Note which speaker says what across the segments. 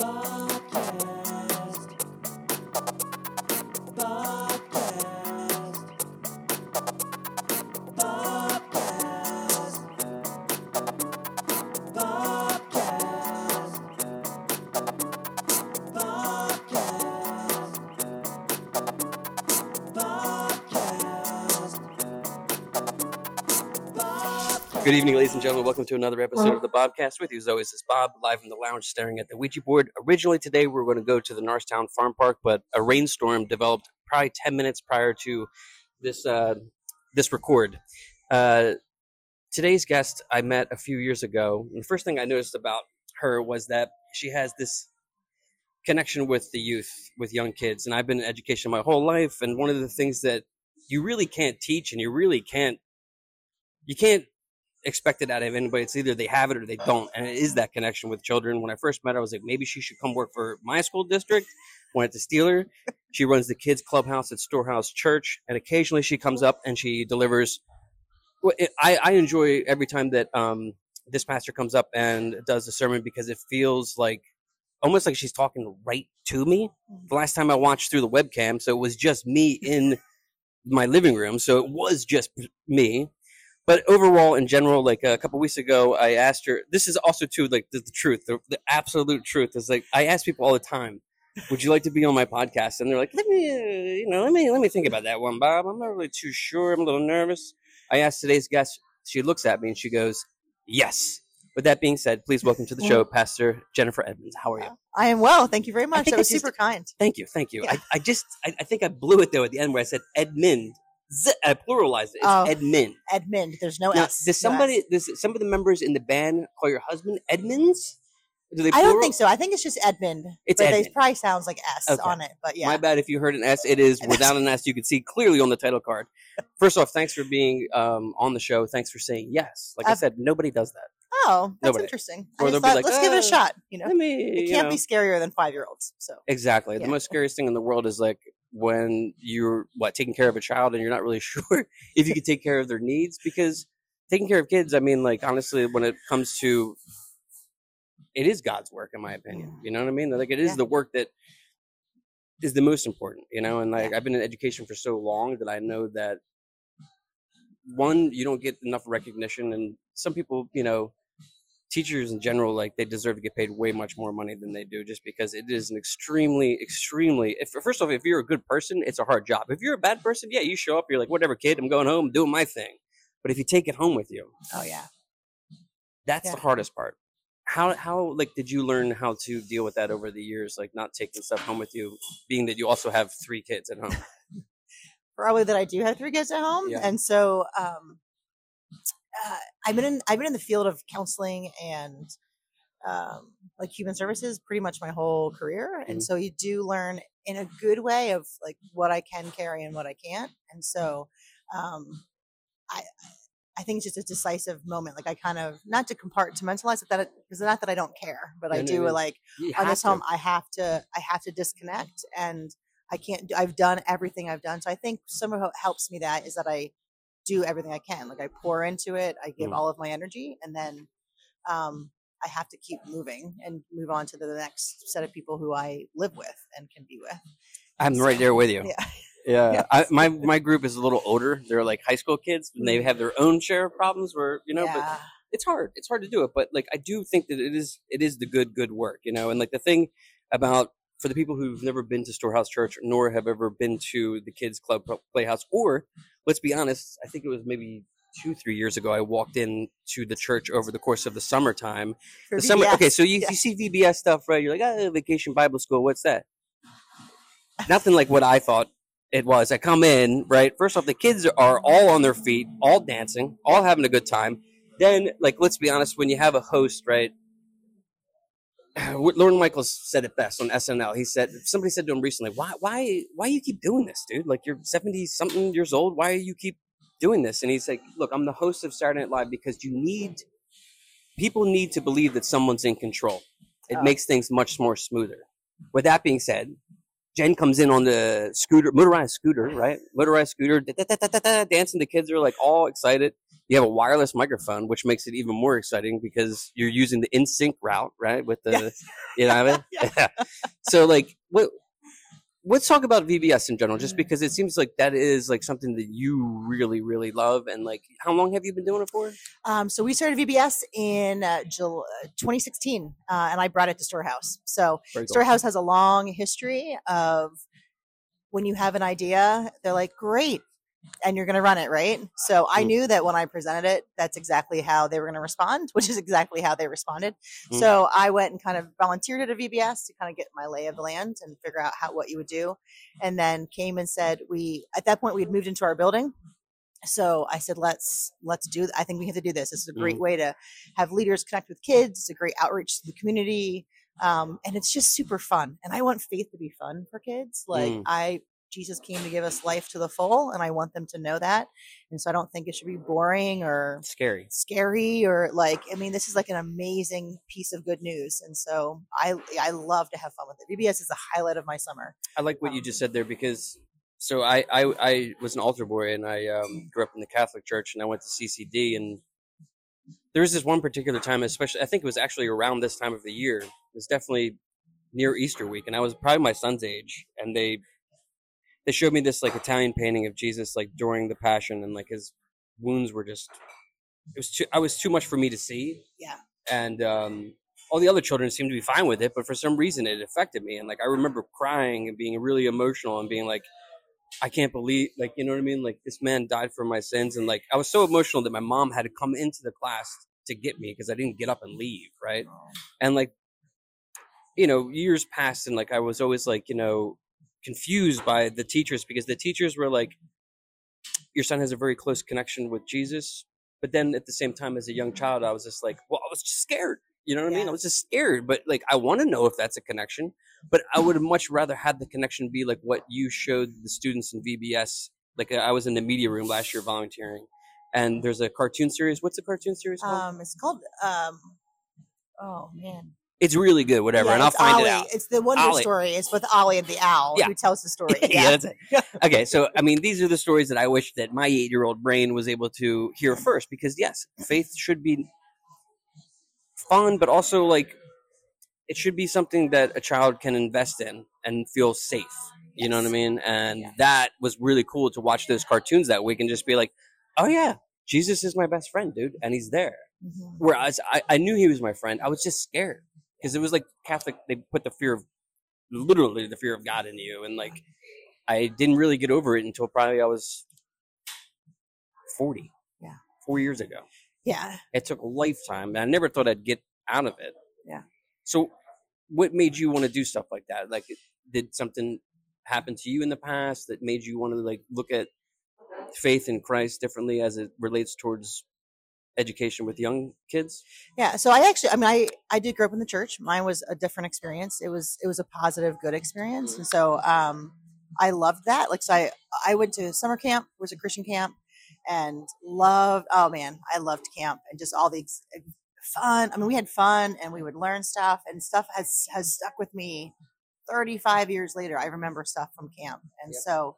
Speaker 1: Good evening, ladies and gentlemen. Welcome to another episode of the Bobcast. With you, as always, is Bob, live in the lounge, staring at the Ouija board. Originally today, we were going to go to the Norristown Farm Park, but a rainstorm developed probably 10 minutes prior to this record. Today's guest I met a few years ago, and the first thing I noticed about her was that she has this connection with the youth, with young kids, and I've been in education my whole life, and one of the things that you really can't teach, and you can't expect it out of anybody. It's either they have it or they don't, and it is that connection with children. When I first met her, I was like, maybe she should come work for my school district. Wanted to steal her. She runs the kids clubhouse at Storehouse Church, and occasionally she comes up and she delivers. I enjoy every time that this pastor comes up and does a sermon, because it feels like almost like she's talking right to me. The last time I watched through the webcam, so it was just me in my living room, so it was just me. But overall, in general, like a couple weeks ago, I asked her, this is also too, like the truth, the absolute truth is, like, I ask people all the time, would you like to be on my podcast? And they're like, let me think about that one, Bob. I'm not really too sure. I'm a little nervous. I asked today's guest, she looks at me and she goes, yes. With that being said, please welcome to the show, Pastor Jennifer Edmonds. How are you?
Speaker 2: I am well. Thank you very much. That was super kind.
Speaker 1: Thank you.
Speaker 2: Yeah.
Speaker 1: I think I blew it though at the end where I said Edmund. I pluralized it. It's Edmund.
Speaker 2: Edmund. There's no
Speaker 1: now,
Speaker 2: S.
Speaker 1: Does some of the members in the band call your husband Edmonds?
Speaker 2: I don't think so. I think it's just Edmund. But it probably sounds like S on it. But yeah.
Speaker 1: My bad if you heard an S. It is without an S. You can see clearly on the title card. First off, thanks for being on the show. Thanks for saying yes. Like I said, nobody does that.
Speaker 2: Oh, that's interesting. I just thought, let's give it a shot. You know, it can't be scarier than 5-year-olds. So
Speaker 1: exactly. Yeah. The most scariest thing in the world is like when you're taking care of a child and you're not really sure if you can take care of their needs, because taking care of kids, I mean, like, honestly, when it comes to it is God's work, in my opinion. You know what I mean? Like, it is the work that is the most important, you know? And like, I've been in education for so long that I know that one, you don't get enough recognition, and some people, you know, teachers in general, like, they deserve to get paid way much more money than they do, just because it is an extremely, first off, if you're a good person, it's a hard job. If you're a bad person, yeah, you show up, you're like, whatever, kid, I'm going home, doing my thing. But if you take it home with you, that's the hardest part. How like, did you learn how to deal with that over the years, like not taking stuff home with you, being that you also have 3 kids at home?
Speaker 2: Probably that I do have 3 kids at home, and so I've been in the field of counseling and like human services pretty much my whole career, and so you do learn in a good way of like what I can carry and what I can't, and so I think it's just a decisive moment. Like, I kind of, not to compartmentalize it, because not that I don't care, but I do like on this home, I have to disconnect, and I can't. I've done everything I've done, so I think some of what helps me that is that I do everything I can. Like, I pour into it, I give all of my energy, and then I have to keep moving and move on to the next set of people who I live with and can be with.
Speaker 1: I'm right there with you.
Speaker 2: Yeah.
Speaker 1: Yeah, yes. My group is a little older. They're like high school kids, and they have their own share of problems where, you know, but it's hard. It's hard to do it. But like, I do think that it is the good work, you know. And like, the thing about, for the people who've never been to Storehouse Church nor have ever been to the kids club playhouse, or let's be honest, I think it was maybe 2-3 years ago, I walked in to the church over the course of the summertime. Okay, so you see VBS stuff, right? You're like, Vacation Bible School, what's that? Nothing like what I thought it was. I come in, right? First off, the kids are all on their feet, all dancing, all having a good time. Then, like, let's be honest, when you have a host, right? Lorne Michaels said it best on SNL. He said, somebody said to him recently, why you keep doing this, dude? Like, you're 70-something years old. Why do you keep doing this? And he's like, look, I'm the host of Saturday Night Live because people need to believe that someone's in control. It makes things much more smoother. With that being said, Jen comes in on the scooter, motorized scooter, right? Motorized scooter, dancing. The kids are like all excited. You have a wireless microphone, which makes it even more exciting because you're using the in-sync route, right? With the, yes. You know what I mean? Yeah. So like, let's talk about VBS in general, just because it seems like that is like something that you really, really love. And like, how long have you been doing it for?
Speaker 2: So we started VBS in 2016, and I brought it to Storehouse. So cool. Storehouse has a long history of when you have an idea, they're like, great, and you're going to run it, right? So I knew that when I presented it, that's exactly how they were going to respond, which is exactly how they responded. So I went and kind of volunteered at a VBS to kind of get my lay of the land and figure out what you would do. And then came and said, at that point we had moved into our building. So I said, let's do, I think we have to do this. This is a great way to have leaders connect with kids. It's a great outreach to the community. And it's just super fun. And I want faith to be fun for kids. Like Jesus came to give us life to the full, and I want them to know that. And so I don't think it should be boring or scary or like, I mean, this is like an amazing piece of good news. And so I love to have fun with it. VBS is the highlight of my summer.
Speaker 1: I like what you just said there, because so I was an altar boy, and I grew up in the Catholic Church, and I went to CCD, and there was this one particular time, especially, I think it was actually around this time of the year. It was definitely near Easter week, and I was probably my son's age, and they showed me this like Italian painting of Jesus like during the Passion, and like his wounds were just, it was too much for me to see.
Speaker 2: Yeah.
Speaker 1: And all the other children seemed to be fine with it, but for some reason it affected me. And like I remember crying and being really emotional and being like, I can't believe, like, you know what I mean? Like, this man died for my sins. And like I was so emotional that my mom had to come into the class to get me because I didn't get up and leave, right? And like, you know, years passed, and like I was always like, you know, confused by the teachers, because the teachers were like, your son has a very close connection with Jesus. But then at the same time, as a young child, I was just like, well, I was just scared. You know what I mean? I was just scared. But like, I want to know if that's a connection. But I would have much rather had the connection be like what you showed the students in VBS. Like I was in the media room last year volunteering, and there's a cartoon series. What's the cartoon series called?
Speaker 2: It's called, oh man.
Speaker 1: It's really good, whatever, and I'll find it out.
Speaker 2: It's the Wonder Story. It's with Ollie and the Owl, who tells the story.
Speaker 1: Yeah, that's it. Okay, so, I mean, these are the stories that I wish that my 8-year-old brain was able to hear first, because, yes, faith should be fun, but also, like, it should be something that a child can invest in and feel safe. You know what I mean? And that was really cool to watch those cartoons that week and just be like, oh, yeah, Jesus is my best friend, dude, and he's there. Whereas I knew he was my friend. I was just scared. Because it was like Catholic, they put literally the fear of God in you. And like, I didn't really get over it until probably I was 40.
Speaker 2: Yeah.
Speaker 1: 4 years ago.
Speaker 2: Yeah.
Speaker 1: It took a lifetime, and I never thought I'd get out of it.
Speaker 2: Yeah.
Speaker 1: So what made you want to do stuff like that? Like, did something happen to you in the past that made you want to like look at faith in Christ differently as it relates towards education with young kids?
Speaker 2: Yeah. So I did grow up in the church. Mine was a different experience. It was a positive, good experience. And so, I loved that. Like, so I went to summer camp, it was a Christian camp, and I loved camp and just all the fun. I mean, we had fun and we would learn stuff, and stuff has stuck with me 35 years later. I remember stuff from camp. And so,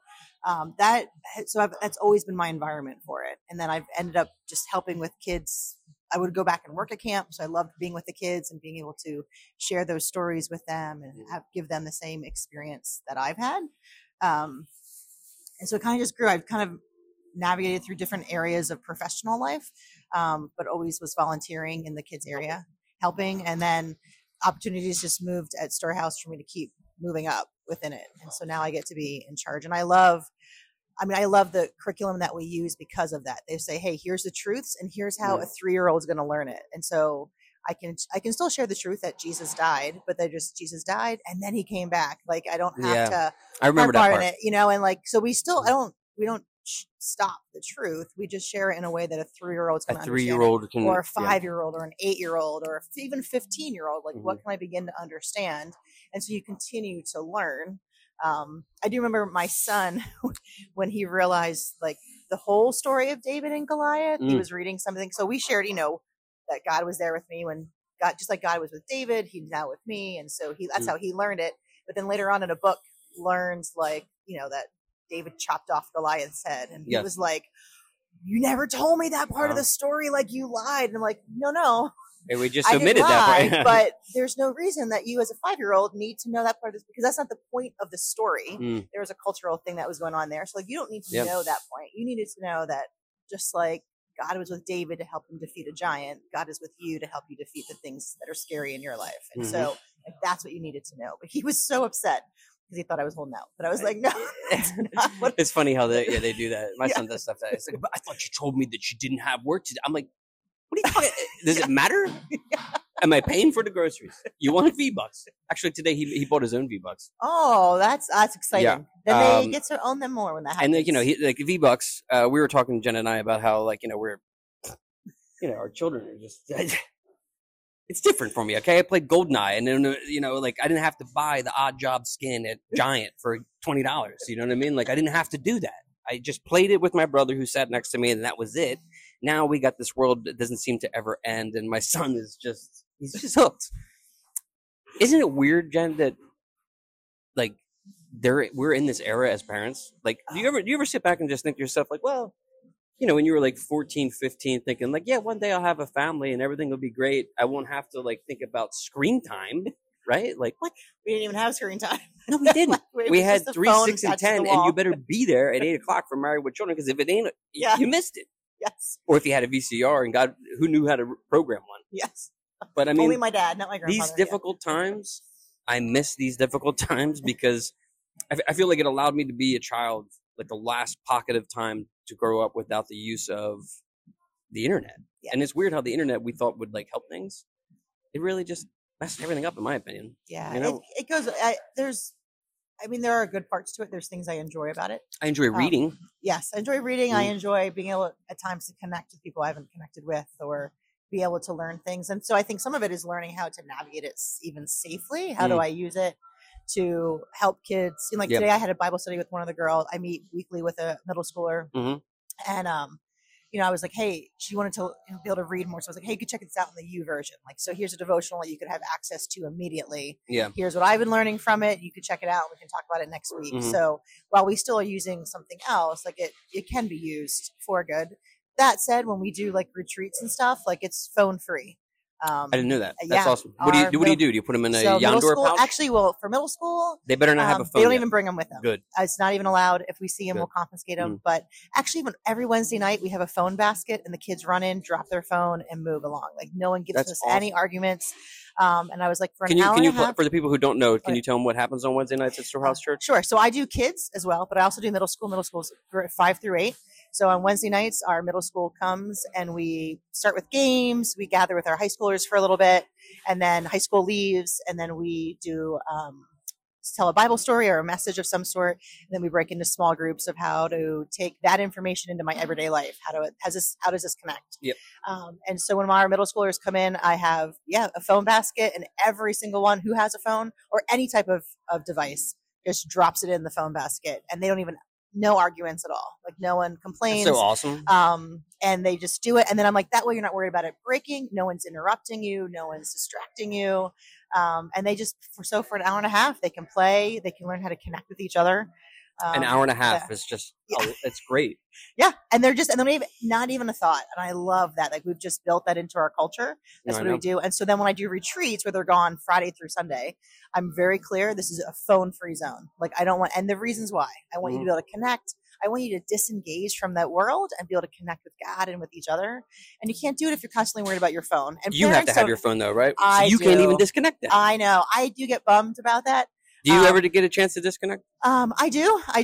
Speaker 2: that's always been my environment for it. And then I've ended up just helping with kids. I would go back and work at camp. So I loved being with the kids and being able to share those stories with them and give them the same experience that I've had. And so it kind of just grew. I've kind of navigated through different areas of professional life, but always was volunteering in the kids area, helping. And then opportunities just moved at Storehouse for me to keep moving up within it. And so now I get to be in charge. And I love the curriculum that we use because of that. They say, hey, here's the truths, and here's how a 3-year-old is going to learn it. And so I can still share the truth that Jesus died, but Jesus died and then he came back. Like, I don't have to,
Speaker 1: I remember that part.
Speaker 2: In it, you know, and like, so we don't stop the truth. We just share it in a way that a 3-year-old's going to understand.
Speaker 1: 3-year-old can,
Speaker 2: or a 5-year-old or an 8-year-old or even 15-year-old. Like, what can I begin to understand? And so you continue to learn. I do remember my son when he realized like the whole story of David and Goliath. He was reading something. So we shared, you know, that God was there with me when just like God was with David, he's now with me. And so that's how he learned it. But then later on in a book learned, like, that David chopped off Goliath's head, and he was like, you never told me that part of the story, like, you lied. And I'm like, no.
Speaker 1: And we just omitted that part.
Speaker 2: But there's no reason that you as a 5-year-old need to know that part of this, because that's not the point of the story. There was a cultural thing that was going on there. So, like, you don't need to know that point. You needed to know that just like God was with David to help him defeat a giant, God is with you to help you defeat the things that are scary in your life. And so like, that's what you needed to know. But he was so upset because he thought I was holding out. But I was like, no.
Speaker 1: It's funny how they do that. My son does stuff that. It's like, but I thought you told me that you didn't have work to do. I'm like, what are you talking? Does it matter? Am I paying for the groceries? You want V-Bucks? Actually, today he bought his own V-Bucks.
Speaker 2: Oh, that's exciting. Yeah. Then they get to own them more when that happens.
Speaker 1: And like V-Bucks. We were talking, Jen and I, about how we're, our children are just. It's different for me. Okay, I played GoldenEye, and then I didn't have to buy the Odd Job skin at Giant for $20. You know what I mean? Like I didn't have to do that. I just played it with my brother who sat next to me, and that was it. Now we got this world that doesn't seem to ever end, and my son is he's just hooked. Isn't it weird, Jen, that like we're in this era as parents? Like, do you ever sit back and just think to yourself, like, well, when you were like 14, 15, thinking like, yeah, one day I'll have a family and everything will be great. I won't have to like think about screen time, right? Like, what?
Speaker 2: We didn't even have screen time.
Speaker 1: No, we didn't. We had 3, 6, and 10, and you better be there at 8:00 for Married with Children, because if it ain't, you missed it.
Speaker 2: Yes.
Speaker 1: Or if you had a VCR, and God, who knew how to program one?
Speaker 2: Yes.
Speaker 1: But I mean,
Speaker 2: only my dad, not my grandfather.
Speaker 1: These difficult times, I miss these difficult times because I feel like it allowed me to be a child, like the last pocket of time to grow up without the use of the internet. Yeah. And it's weird how the internet we thought would like help things. It really just messed everything up, in my opinion.
Speaker 2: Yeah. It goes, there are good parts to it. There's things I enjoy about it.
Speaker 1: I enjoy reading.
Speaker 2: Yes. I enjoy reading. I enjoy being able at times to connect with people I haven't connected with, or be able to learn things. And so I think some of it is learning how to navigate it even safely. How do I use it to help kids? Today I had a Bible study with one of the girls. I meet weekly with a middle schooler. And, I was like, hey, she wanted to be able to read more. So I was like, hey, you could check this out in the U version. Like, so here's a devotional that you could have access to immediately. Yeah. Here's what I've been learning from it. You could check it out. We can talk about it next week. So while we still are using something else, like it can be used for good. That said, when we do like retreats and stuff, like it's phone free.
Speaker 1: I didn't know that. That's awesome. What do you do? Do you put them in a Yondor pouch?
Speaker 2: Actually, for middle school,
Speaker 1: they better not have a phone.
Speaker 2: They don't even bring them with them.
Speaker 1: Good.
Speaker 2: It's not even allowed. If we see them, we'll confiscate them. But actually, every Wednesday night, we have a phone basket, and the kids run in, drop their phone, and move along. Like no one gives us any arguments. And I was like, for an hour and a half.
Speaker 1: For the people who don't know, can you tell them what happens on Wednesday nights at Storehouse Church?
Speaker 2: Sure. So I do kids as well, but I also do middle school. Middle school's 5 through 8. So on Wednesday nights, our middle school comes and we start with games. We gather with our high schoolers for a little bit, and then high school leaves, and then we do tell a Bible story or a message of some sort. And then we break into small groups of how to take that information into my everyday life. How does this connect?
Speaker 1: Yep.
Speaker 2: And so when our middle schoolers come in, I have a phone basket, and every single one who has a phone or any type of device just drops it in the phone basket, and they don't even. No arguments at all. Like no one complains.
Speaker 1: That's so awesome.
Speaker 2: And they just do it. And then I'm like, that way you're not worried about it breaking. No one's interrupting you. No one's distracting you. And they just, for an hour and a half, they can play. They can learn how to connect with each other.
Speaker 1: An hour and a half is just, it's great.
Speaker 2: Yeah. And they're not even a thought. And I love that. Like we've just built that into our culture. That's what we do. And so then when I do retreats where they're gone Friday through Sunday, I'm very clear. This is a phone free zone. Like I don't want, and the reasons why I want you to be able to connect. I want you to disengage from that world and be able to connect with God and with each other. And you can't do it if you're constantly worried about your phone. And
Speaker 1: you have to have your phone though, right? So you can't even disconnect that.
Speaker 2: I know. I do get bummed about that.
Speaker 1: Do you ever get a chance to disconnect?
Speaker 2: I do. I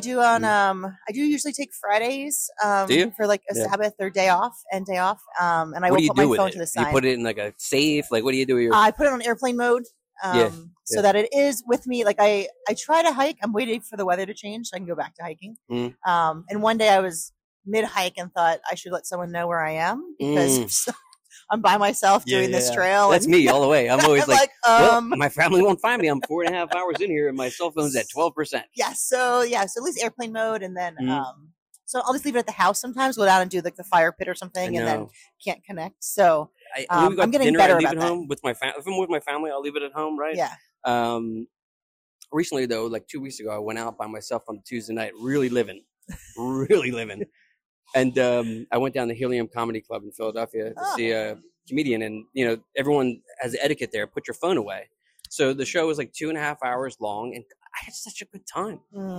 Speaker 2: do usually take Fridays for like a Sabbath or day off. And I will put my phone to the side.
Speaker 1: You put it in like a safe? Like what do you do with your
Speaker 2: I put it on airplane mode. So that it is with me. Like I try to hike. I'm waiting for the weather to change so I can go back to hiking. And one day I was mid hike and thought I should let someone know where I am because I'm by myself doing this trail.
Speaker 1: That's me all the way. I'm always like, well, my family won't find me. I'm 4.5 hours in here and my cell phone's at 12%.
Speaker 2: Yeah. So at least airplane mode. And then, so I'll just leave it at the house sometimes, go down and do like the fire pit or something and then can't connect. So I'm getting better about that.
Speaker 1: Home with my if I'm with my family, I'll leave it at home. Right.
Speaker 2: Yeah.
Speaker 1: recently though, like 2 weeks ago, I went out by myself on Tuesday night, really living. And I went down to Helium Comedy Club in Philadelphia to see a comedian. And, everyone has etiquette there. Put your phone away. So the show was like 2.5 hours long. And I had such a good time.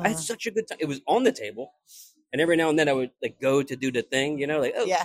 Speaker 1: It was on the table. And every now and then I would like go to do the thing, and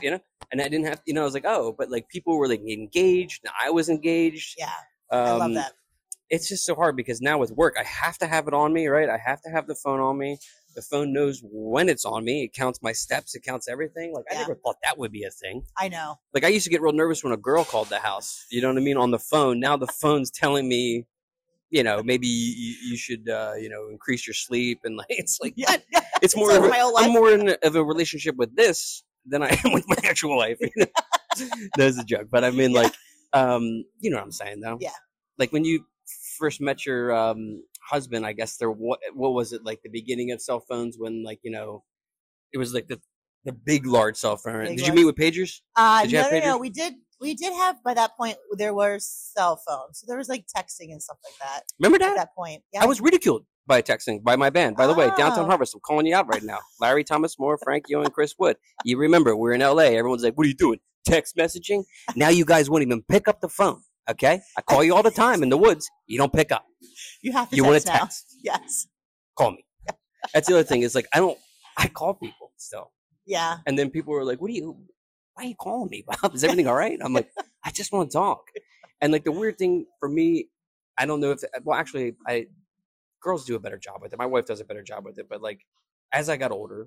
Speaker 1: I didn't have, I was like, but like people were like engaged. And I was engaged.
Speaker 2: Yeah. I love that.
Speaker 1: It's just so hard because now with work, I have to have it on me, right? I have to have the phone on me. The phone knows when it's on me. It counts my steps. It counts everything. Like, I never thought that would be a thing.
Speaker 2: I know.
Speaker 1: Like, I used to get real nervous when a girl called the house. You know what I mean? On the phone. Now the phone's telling me, maybe you should, increase your sleep. And like, it's like, it's more of I'm more of a relationship with this than I am with my actual life. That's a joke. But I mean, like, you know what I'm saying, though?
Speaker 2: Yeah.
Speaker 1: Like, when you first met your husband, I guess what was it, like the beginning of cell phones when, like, it was like the big large cell phone. Did you meet with pagers?
Speaker 2: No, we did have, by that point there were cell phones, so there was like texting and stuff like that.
Speaker 1: Remember that?
Speaker 2: At that point, yeah.
Speaker 1: I was ridiculed by texting by my band, by the way. Downtown Harvest, I'm calling you out right now. Larry Thomas Moore, Frank Yo, and Chris Wood. You remember, we're in LA. Everyone's like, what are you doing, text messaging? Now you guys won't even pick up the phone. Okay, I call you all the time in the woods. You don't pick up.
Speaker 2: You have to.
Speaker 1: You want to text?
Speaker 2: Yes.
Speaker 1: Call me. That's the other thing. Is like I call people still.
Speaker 2: Yeah.
Speaker 1: And then people are like, why are you calling me, Bob? Is everything all right? I'm like, I just want to talk. And like the weird thing for me, I don't know if actually girls do a better job with it. My wife does a better job with it. But like as I got older,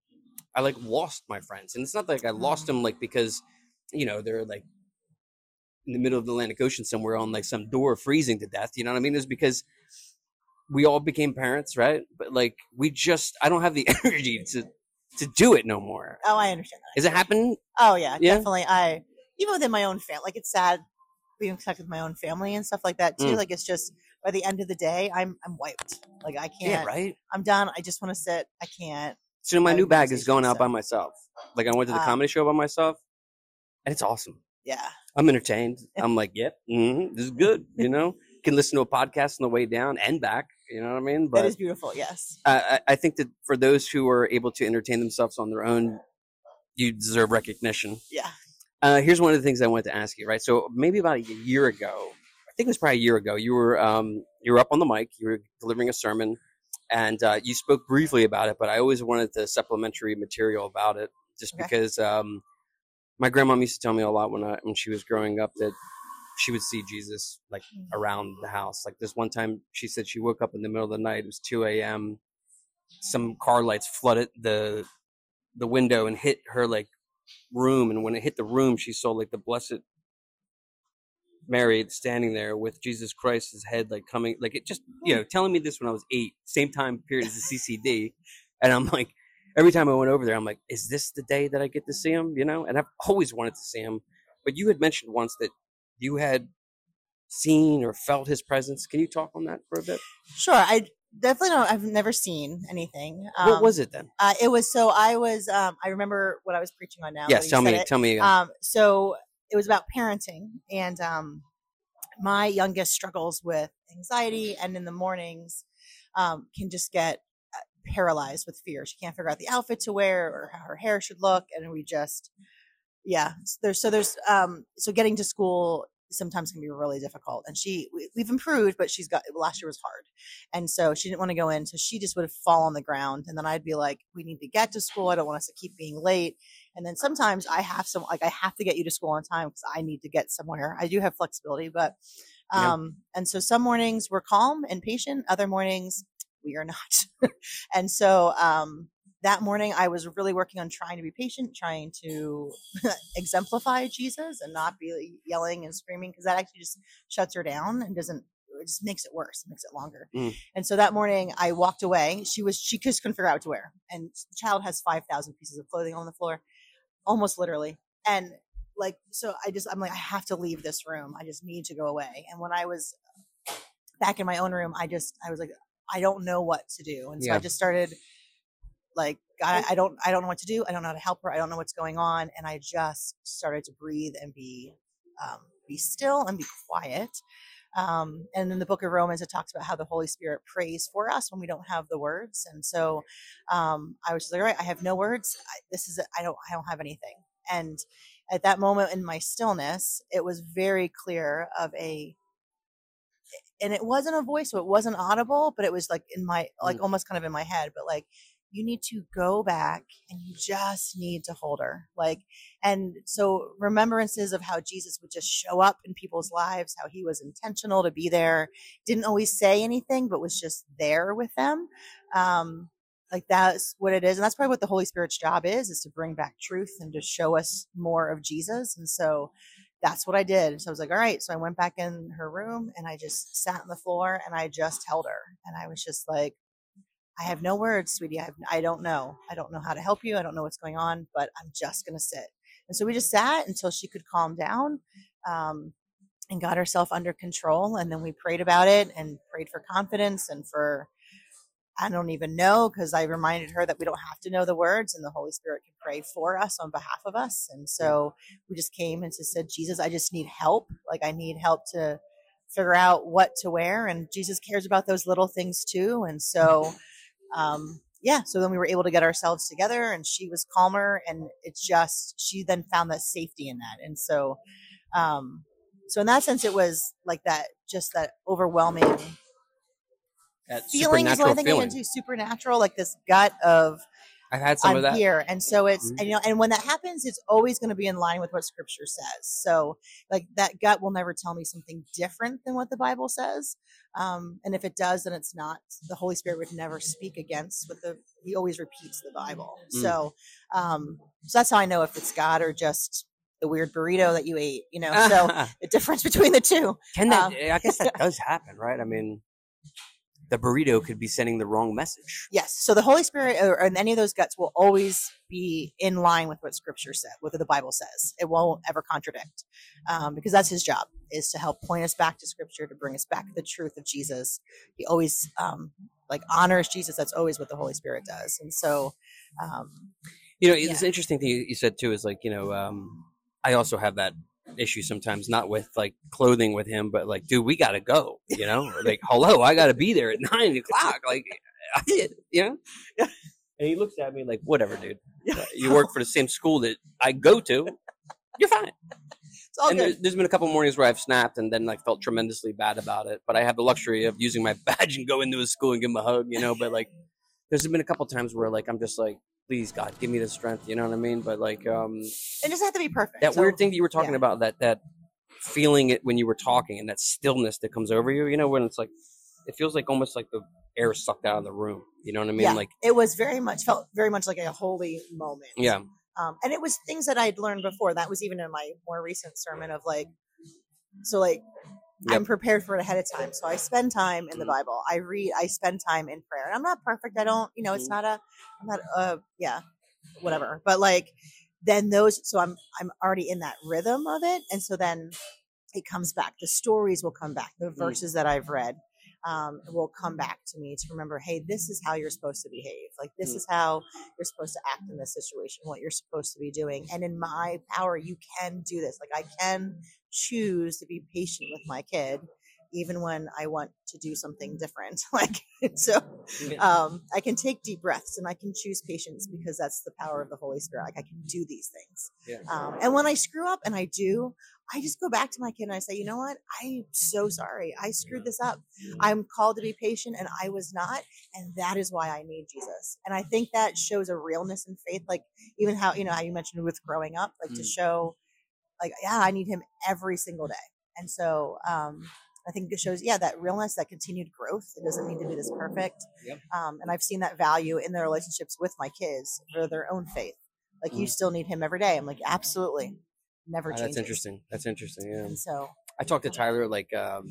Speaker 1: I like lost my friends, and it's not like I lost them like because they're like in the middle of the Atlantic Ocean somewhere on like some door freezing to death. You know what I mean? It's because we all became parents, right? But like I don't have the energy to do it no more.
Speaker 2: Oh, I understand that.
Speaker 1: Is it happening?
Speaker 2: Oh yeah, definitely. Even within my own family, like it's sad being connected with my own family and stuff like that too. Like it's just by the end of the day, I'm wiped. Like I can't.
Speaker 1: Yeah, right.
Speaker 2: I'm done. I just want to sit. I can't.
Speaker 1: So my new bag is going out by myself. Like I went to the comedy show by myself, and it's awesome.
Speaker 2: Yeah.
Speaker 1: I'm entertained. I'm like, yep, this is good. Can listen to a podcast on the way down and back. You know what I mean?
Speaker 2: But that is beautiful. Yes.
Speaker 1: I think that for those who are able to entertain themselves on their own, you deserve recognition.
Speaker 2: Yeah.
Speaker 1: Here's one of the things I wanted to ask you. Right. So maybe about a year ago, I think it was probably a year ago, you were up on the mic, you were delivering a sermon, and you spoke briefly about it. But I always wanted the supplementary material about it, just because. My grandma used to tell me a lot when she was growing up that she would see Jesus like around the house. Like this one time she said she woke up in the middle of the night. It was 2 a.m. Some car lights flooded the window and hit her like room. And when it hit the room, she saw like the Blessed Mary standing there with Jesus Christ's head, like coming, like it just, telling me this when I was 8, same time period as the CCD. And I'm like, every time I went over there, I'm like, is this the day that I get to see him? And I've always wanted to see him. But you had mentioned once that you had seen or felt his presence. Can you talk on that for a bit?
Speaker 2: Sure. I definitely don't. I've never seen anything.
Speaker 1: What was it then?
Speaker 2: I remember what I was preaching on now.
Speaker 1: Yes, tell me again.
Speaker 2: So it was about parenting, and my youngest struggles with anxiety, and in the mornings can just get paralyzed with fear. She can't figure out the outfit to wear or how her hair should look, and we just so getting to school sometimes can be really difficult, and we've improved, but last year was hard, and so she didn't want to go in, so she just would fall on the ground, and then I'd be like, we need to get to school, I don't want us to keep being late. And then sometimes I have to get you to school on time because I need to get somewhere. I do have flexibility, but and so some mornings we're calm and patient, other mornings we are not. And so that morning I was really working on trying to be patient, trying to exemplify Jesus and not be yelling and screaming, because that actually just shuts her down and it just makes it worse, makes it longer. And so that morning I walked away. She just couldn't figure out what to wear. And the child has 5,000 pieces of clothing on the floor, almost literally. And like, so I'm like, I have to leave this room. I just need to go away. And when I was back in my own room, I was like, I don't know what to do. And so I just started like, God, I don't know what to do. I don't know how to help her. I don't know what's going on. And I just started to breathe and be still and be quiet. And in the book of Romans, it talks about how the Holy Spirit prays for us when we don't have the words. And so I was just like, all right, I have no words. I don't have anything. And at that moment in my stillness, it was very clear and it wasn't a voice, so it wasn't audible, but it was like in my, like almost kind of in my head, but like, you need to go back and you just need to hold her. Like, and so remembrances of how Jesus would just show up in people's lives, how he was intentional to be there, didn't always say anything, but was just there with them. Like that's what it is. And that's probably what the Holy Spirit's job is to bring back truth and to show us more of Jesus. And so that's what I did. So I was like, all right. So I went back in her room and I just sat on the floor and I just held her. And I was just like, I have no words, sweetie. I don't know. I don't know how to help you. I don't know what's going on, but I'm just going to sit. And so we just sat until she could calm down and got herself under control. And then we prayed about it and prayed for confidence and for, I don't even know, because I reminded her that we don't have to know the words and the Holy Spirit can pray for us on behalf of us. And so we just came and just said, Jesus, I just need help. Like I need help to figure out what to wear. And Jesus cares about those little things too. And so so then we were able to get ourselves together and she was calmer and she then found that safety in that. And so in that sense, it was like that, just that overwhelming feeling is what I think I'm into, supernatural, like this gut of,
Speaker 1: I've had some of that
Speaker 2: here. And so it's, and when that happens, it's always going to be in line with what scripture says. So like that gut will never tell me something different than what the Bible says. And if it does, then it's not, the Holy Spirit would never speak against he always repeats the Bible. So that's how I know if it's God or just the weird burrito that you ate, so the difference between the two.
Speaker 1: I guess that does happen, right? I mean, the burrito could be sending the wrong message.
Speaker 2: Yes. So the Holy Spirit or any of those guts will always be in line with what scripture said, what the Bible says. It won't ever contradict because that's his job, is to help point us back to scripture, to bring us back to the truth of Jesus. He always honors Jesus. That's always what the Holy Spirit does. And so,
Speaker 1: it's interesting thing you said too, is like, I also have that issue sometimes, not with like clothing with him, but like, dude, we gotta go, like, hello, I gotta be there at 9 o'clock, like, and he looks at me like, whatever, dude, you work for the same school that I go to, you're fine. It's all good. There's been a couple mornings where I've snapped and then like felt tremendously bad about it, but I have the luxury of using my badge and go into his school and give him a hug, but like there's been a couple times where like I'm just like, please, God, give me the strength. You know what I mean? But like,
Speaker 2: it doesn't have to be perfect.
Speaker 1: That weird thing that you were talking about, that feeling it when you were talking, and that stillness that comes over you. When it's like, it feels like almost like the air sucked out of the room. You know what I mean?
Speaker 2: Yeah,
Speaker 1: like
Speaker 2: it was felt very much like a holy moment.
Speaker 1: Yeah.
Speaker 2: And it was things that I'd learned before. That was even in my more recent sermon of like, so like. Yep. I'm prepared for it ahead of time. So I spend time in the Bible. I read, I spend time in prayer. And I'm not perfect. I don't, it's whatever. But like then so I'm already in that rhythm of it. And so then it comes back. The stories will come back. The verses that I've read will come back to me to remember, hey, this is how you're supposed to behave. Like this is how you're supposed to act in this situation, what you're supposed to be doing. And in my power, you can do this. Like I can choose to be patient with my kid, even when I want to do something different. I can take deep breaths and I can choose patience because that's the power of the Holy Spirit. Like I can do these things. Yeah. And when I screw up, and I do, I just go back to my kid and I say, you know what? I'm so sorry. I screwed this up. I'm called to be patient and I was not. And that is why I need Jesus. And I think that shows a realness in faith. Like even how, how you mentioned with growing up, like to show like, yeah, I need him every single day. And so, I think it shows, that realness, that continued growth. It doesn't need to be this perfect. Yep. And I've seen that value in their relationships with my kids for their own faith. Like you still need him every day. I'm like, absolutely. Never changes.
Speaker 1: That's interesting. Yeah.
Speaker 2: And so
Speaker 1: I talked to Tyler, like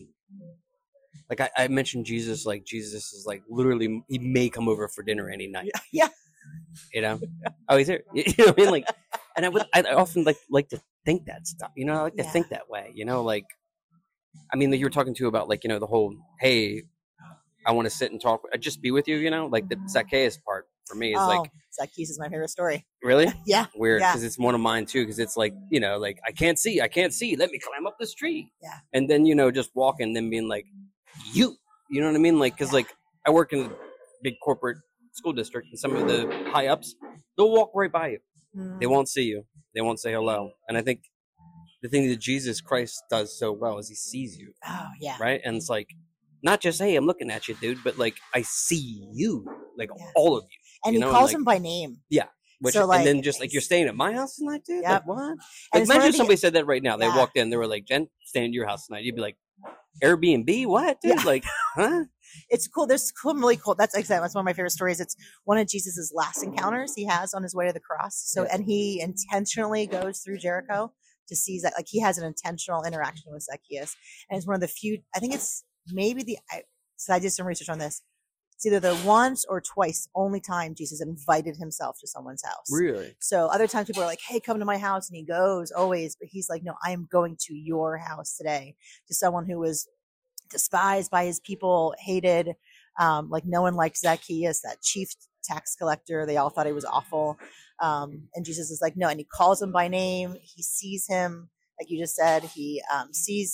Speaker 1: I mentioned Jesus, like Jesus is like literally, he may come over for dinner any night.
Speaker 2: Yeah.
Speaker 1: Oh, he's here. You know what I mean? Like, and I often like to think that stuff, I like to think that way, like, I mean, you were talking to about like, the whole, hey, I want to sit and talk, just be with you, like the Zacchaeus part. for me. It's like
Speaker 2: Zacchaeus is my favorite story.
Speaker 1: Really?
Speaker 2: Yeah.
Speaker 1: Weird, because it's one of mine too. Because it's like, you know, like I can't see. Let me climb up this tree.
Speaker 2: Yeah.
Speaker 1: And then, you know, just walking, and then being like, you know what I mean? Like, because like I work in a big corporate school district, and some of the high ups, they'll walk right by you. They won't see you. They won't say hello. And I think the thing that Jesus Christ does so well is he sees you.
Speaker 2: Oh yeah.
Speaker 1: Right. And it's like, not just, hey, I'm looking at you, dude, but like I see you, like all of you.
Speaker 2: And he calls him by name.
Speaker 1: Yeah. Which,
Speaker 2: so, like,
Speaker 1: and then just like, you're staying at my house tonight, dude?
Speaker 2: Yep.
Speaker 1: Like, what? Like, imagine if somebody said that right now. They walked in, they were like, Jen, staying at your house tonight. You'd be like, Airbnb? What, dude? Yeah. Like, huh?
Speaker 2: It's cool. There's really cool. That's exactly. That's one of my favorite stories. It's one of Jesus's last encounters he has on his way to the cross. So, and he intentionally goes through Jericho to see that, like, he has an intentional interaction with Zacchaeus. And it's one of the few, I think it's maybe so I did some research on this. It's either the once or twice only time Jesus invited himself to someone's house.
Speaker 1: Really?
Speaker 2: So other times people are like, hey, come to my house. And he goes always. But he's like, no, I am going to your house today, to someone who was despised by his people, hated. Like no one liked Zacchaeus, that chief tax collector. They all thought he was awful. And Jesus is like, no. And he calls him by name. He sees him, like you just said. He sees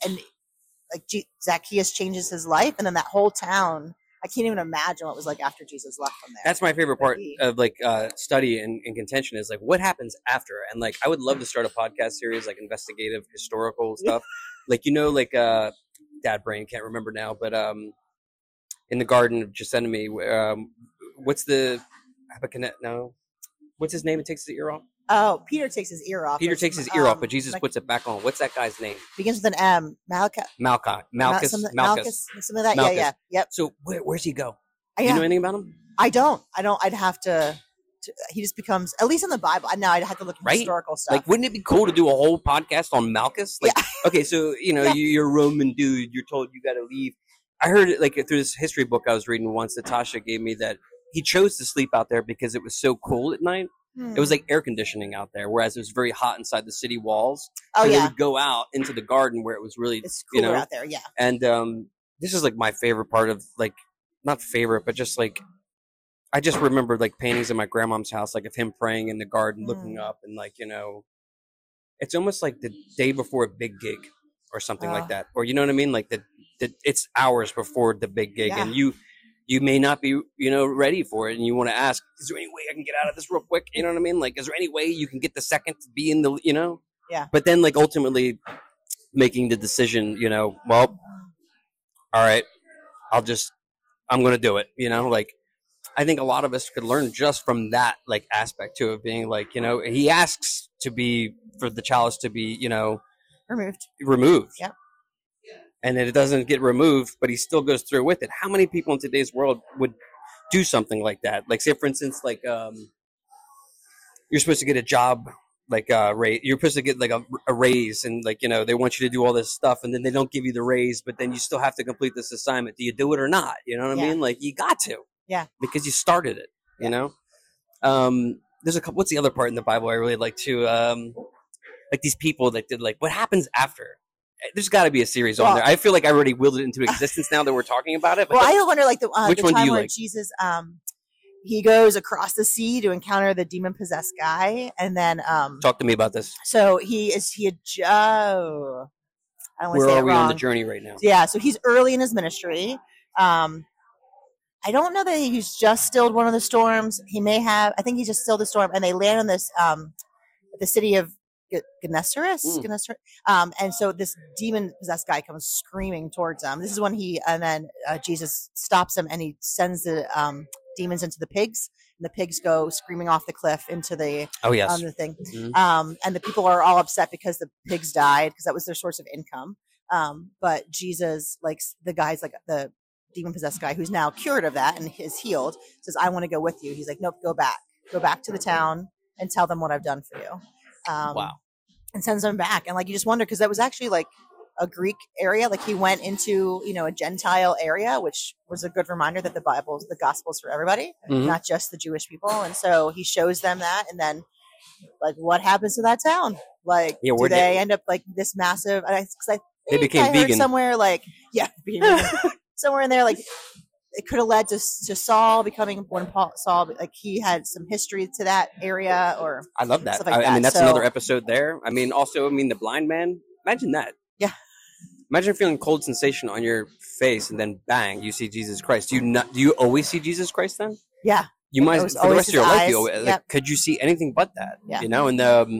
Speaker 2: Zacchaeus changes his life. And then that whole town, I can't even imagine what it was like after Jesus left from there.
Speaker 1: That's my favorite part of like study and contention is like what happens after. And like I would love to start a podcast series, like investigative, historical stuff. Like, you know, like dad brain, can't remember now, but in the Garden of Gethsemane, what's the no? What's his name? It takes his ear off.
Speaker 2: Oh, Peter takes his ear off.
Speaker 1: Peter takes his ear off, but Jesus puts it back on. What's that guy's name?
Speaker 2: Begins with an M. Malchus. Something like that. Malchus. Yeah. Yep.
Speaker 1: So where's he go? Do you know anything about him?
Speaker 2: I don't. I'd have to. He just becomes, at least in the Bible. Now I'd have to look at historical stuff.
Speaker 1: Like, wouldn't it be cool to do a whole podcast on Malchus? Like, okay, so you know, you're a Roman dude. You're told you got to leave. I heard it like through this history book I was reading once that Tasha gave me, that he chose to sleep out there because it was so cold at night. It was like air conditioning out there, whereas it was very hot inside the city walls.
Speaker 2: Oh,
Speaker 1: They would go out into the garden where it was really,
Speaker 2: it's cooler out there, yeah.
Speaker 1: And this is like my favorite part of, like, not favorite, but just like, I just remember like paintings in my grandmom's house, like of him praying in the garden, looking up, and like, you know, it's almost like the day before a big gig or something like that, or you know what I mean, like it's hours before the big gig, and you may not be, you know, ready for it, and you want to ask, is there any way I can get out of this real quick? You know what I mean? Like, is there any way you can get the second to be in the, you know?
Speaker 2: Yeah.
Speaker 1: But then, like, ultimately making the decision, you know, well, all right, I'm going to do it, you know? Like, I think a lot of us could learn just from that, like, aspect, too, of being like, you know, he asks for the chalice to be, you know, removed.
Speaker 2: Yeah.
Speaker 1: And then it doesn't get removed, but he still goes through with it. How many people in today's world would do something like that? Like, say, for instance, like you're supposed to get a job, like you're supposed to get like a raise, and like, you know, they want you to do all this stuff, and then they don't give you the raise, but then you still have to complete this assignment. Do you do it or not? You know what I mean? Like, you got to, because you started it. You know, there's a couple. What's the other part in the Bible I really like to like these people that did like what happens after. There's got to be a series on there. I feel like I already willed it into existence now that we're talking about it. But
Speaker 2: well, I wonder, like the
Speaker 1: which one
Speaker 2: time
Speaker 1: do you
Speaker 2: where
Speaker 1: like?
Speaker 2: Jesus, he goes across the sea to encounter the demon possessed guy, and then
Speaker 1: talk to me about this.
Speaker 2: So I don't want to say it wrong. Where are we
Speaker 1: on the journey right now?
Speaker 2: Yeah, so he's early in his ministry. I don't know that he's just stilled one of the storms. He may have. I think he just stilled the storm, and they land on this the city of Gennesaret. And so this demon possessed guy comes screaming towards him. This is when Jesus stops him, and he sends the demons into the pigs, and the pigs go screaming off the cliff into the the thing. Mm-hmm. And the people are all upset because the pigs died, because that was their source of income. But Jesus, like the guy's like the demon possessed guy who's now cured of that and is healed, says, I want to go with you. He's like, nope, go back to the town and tell them what I've done for you.
Speaker 1: Wow.
Speaker 2: And sends them back. And like, you just wonder, because that was actually like a Greek area. Like, he went into, you know, a Gentile area, which was a good reminder that the gospel's for everybody, not just the Jewish people. And so he shows them that. And then, like, what happens to that town? Like, do they end up like this massive, they became vegan somewhere, like, somewhere in there, like, it could have led to Saul becoming when Saul, like he had some history to that area, or
Speaker 1: I love that.
Speaker 2: Like
Speaker 1: I mean, that's another episode there. I mean, also, the blind man. Imagine that.
Speaker 2: Yeah.
Speaker 1: Imagine feeling cold sensation on your face, and then bang, you see Jesus Christ. Do you always see Jesus Christ then?
Speaker 2: Yeah.
Speaker 1: You might for the rest of your life. Could you see anything but that?
Speaker 2: Yeah.
Speaker 1: And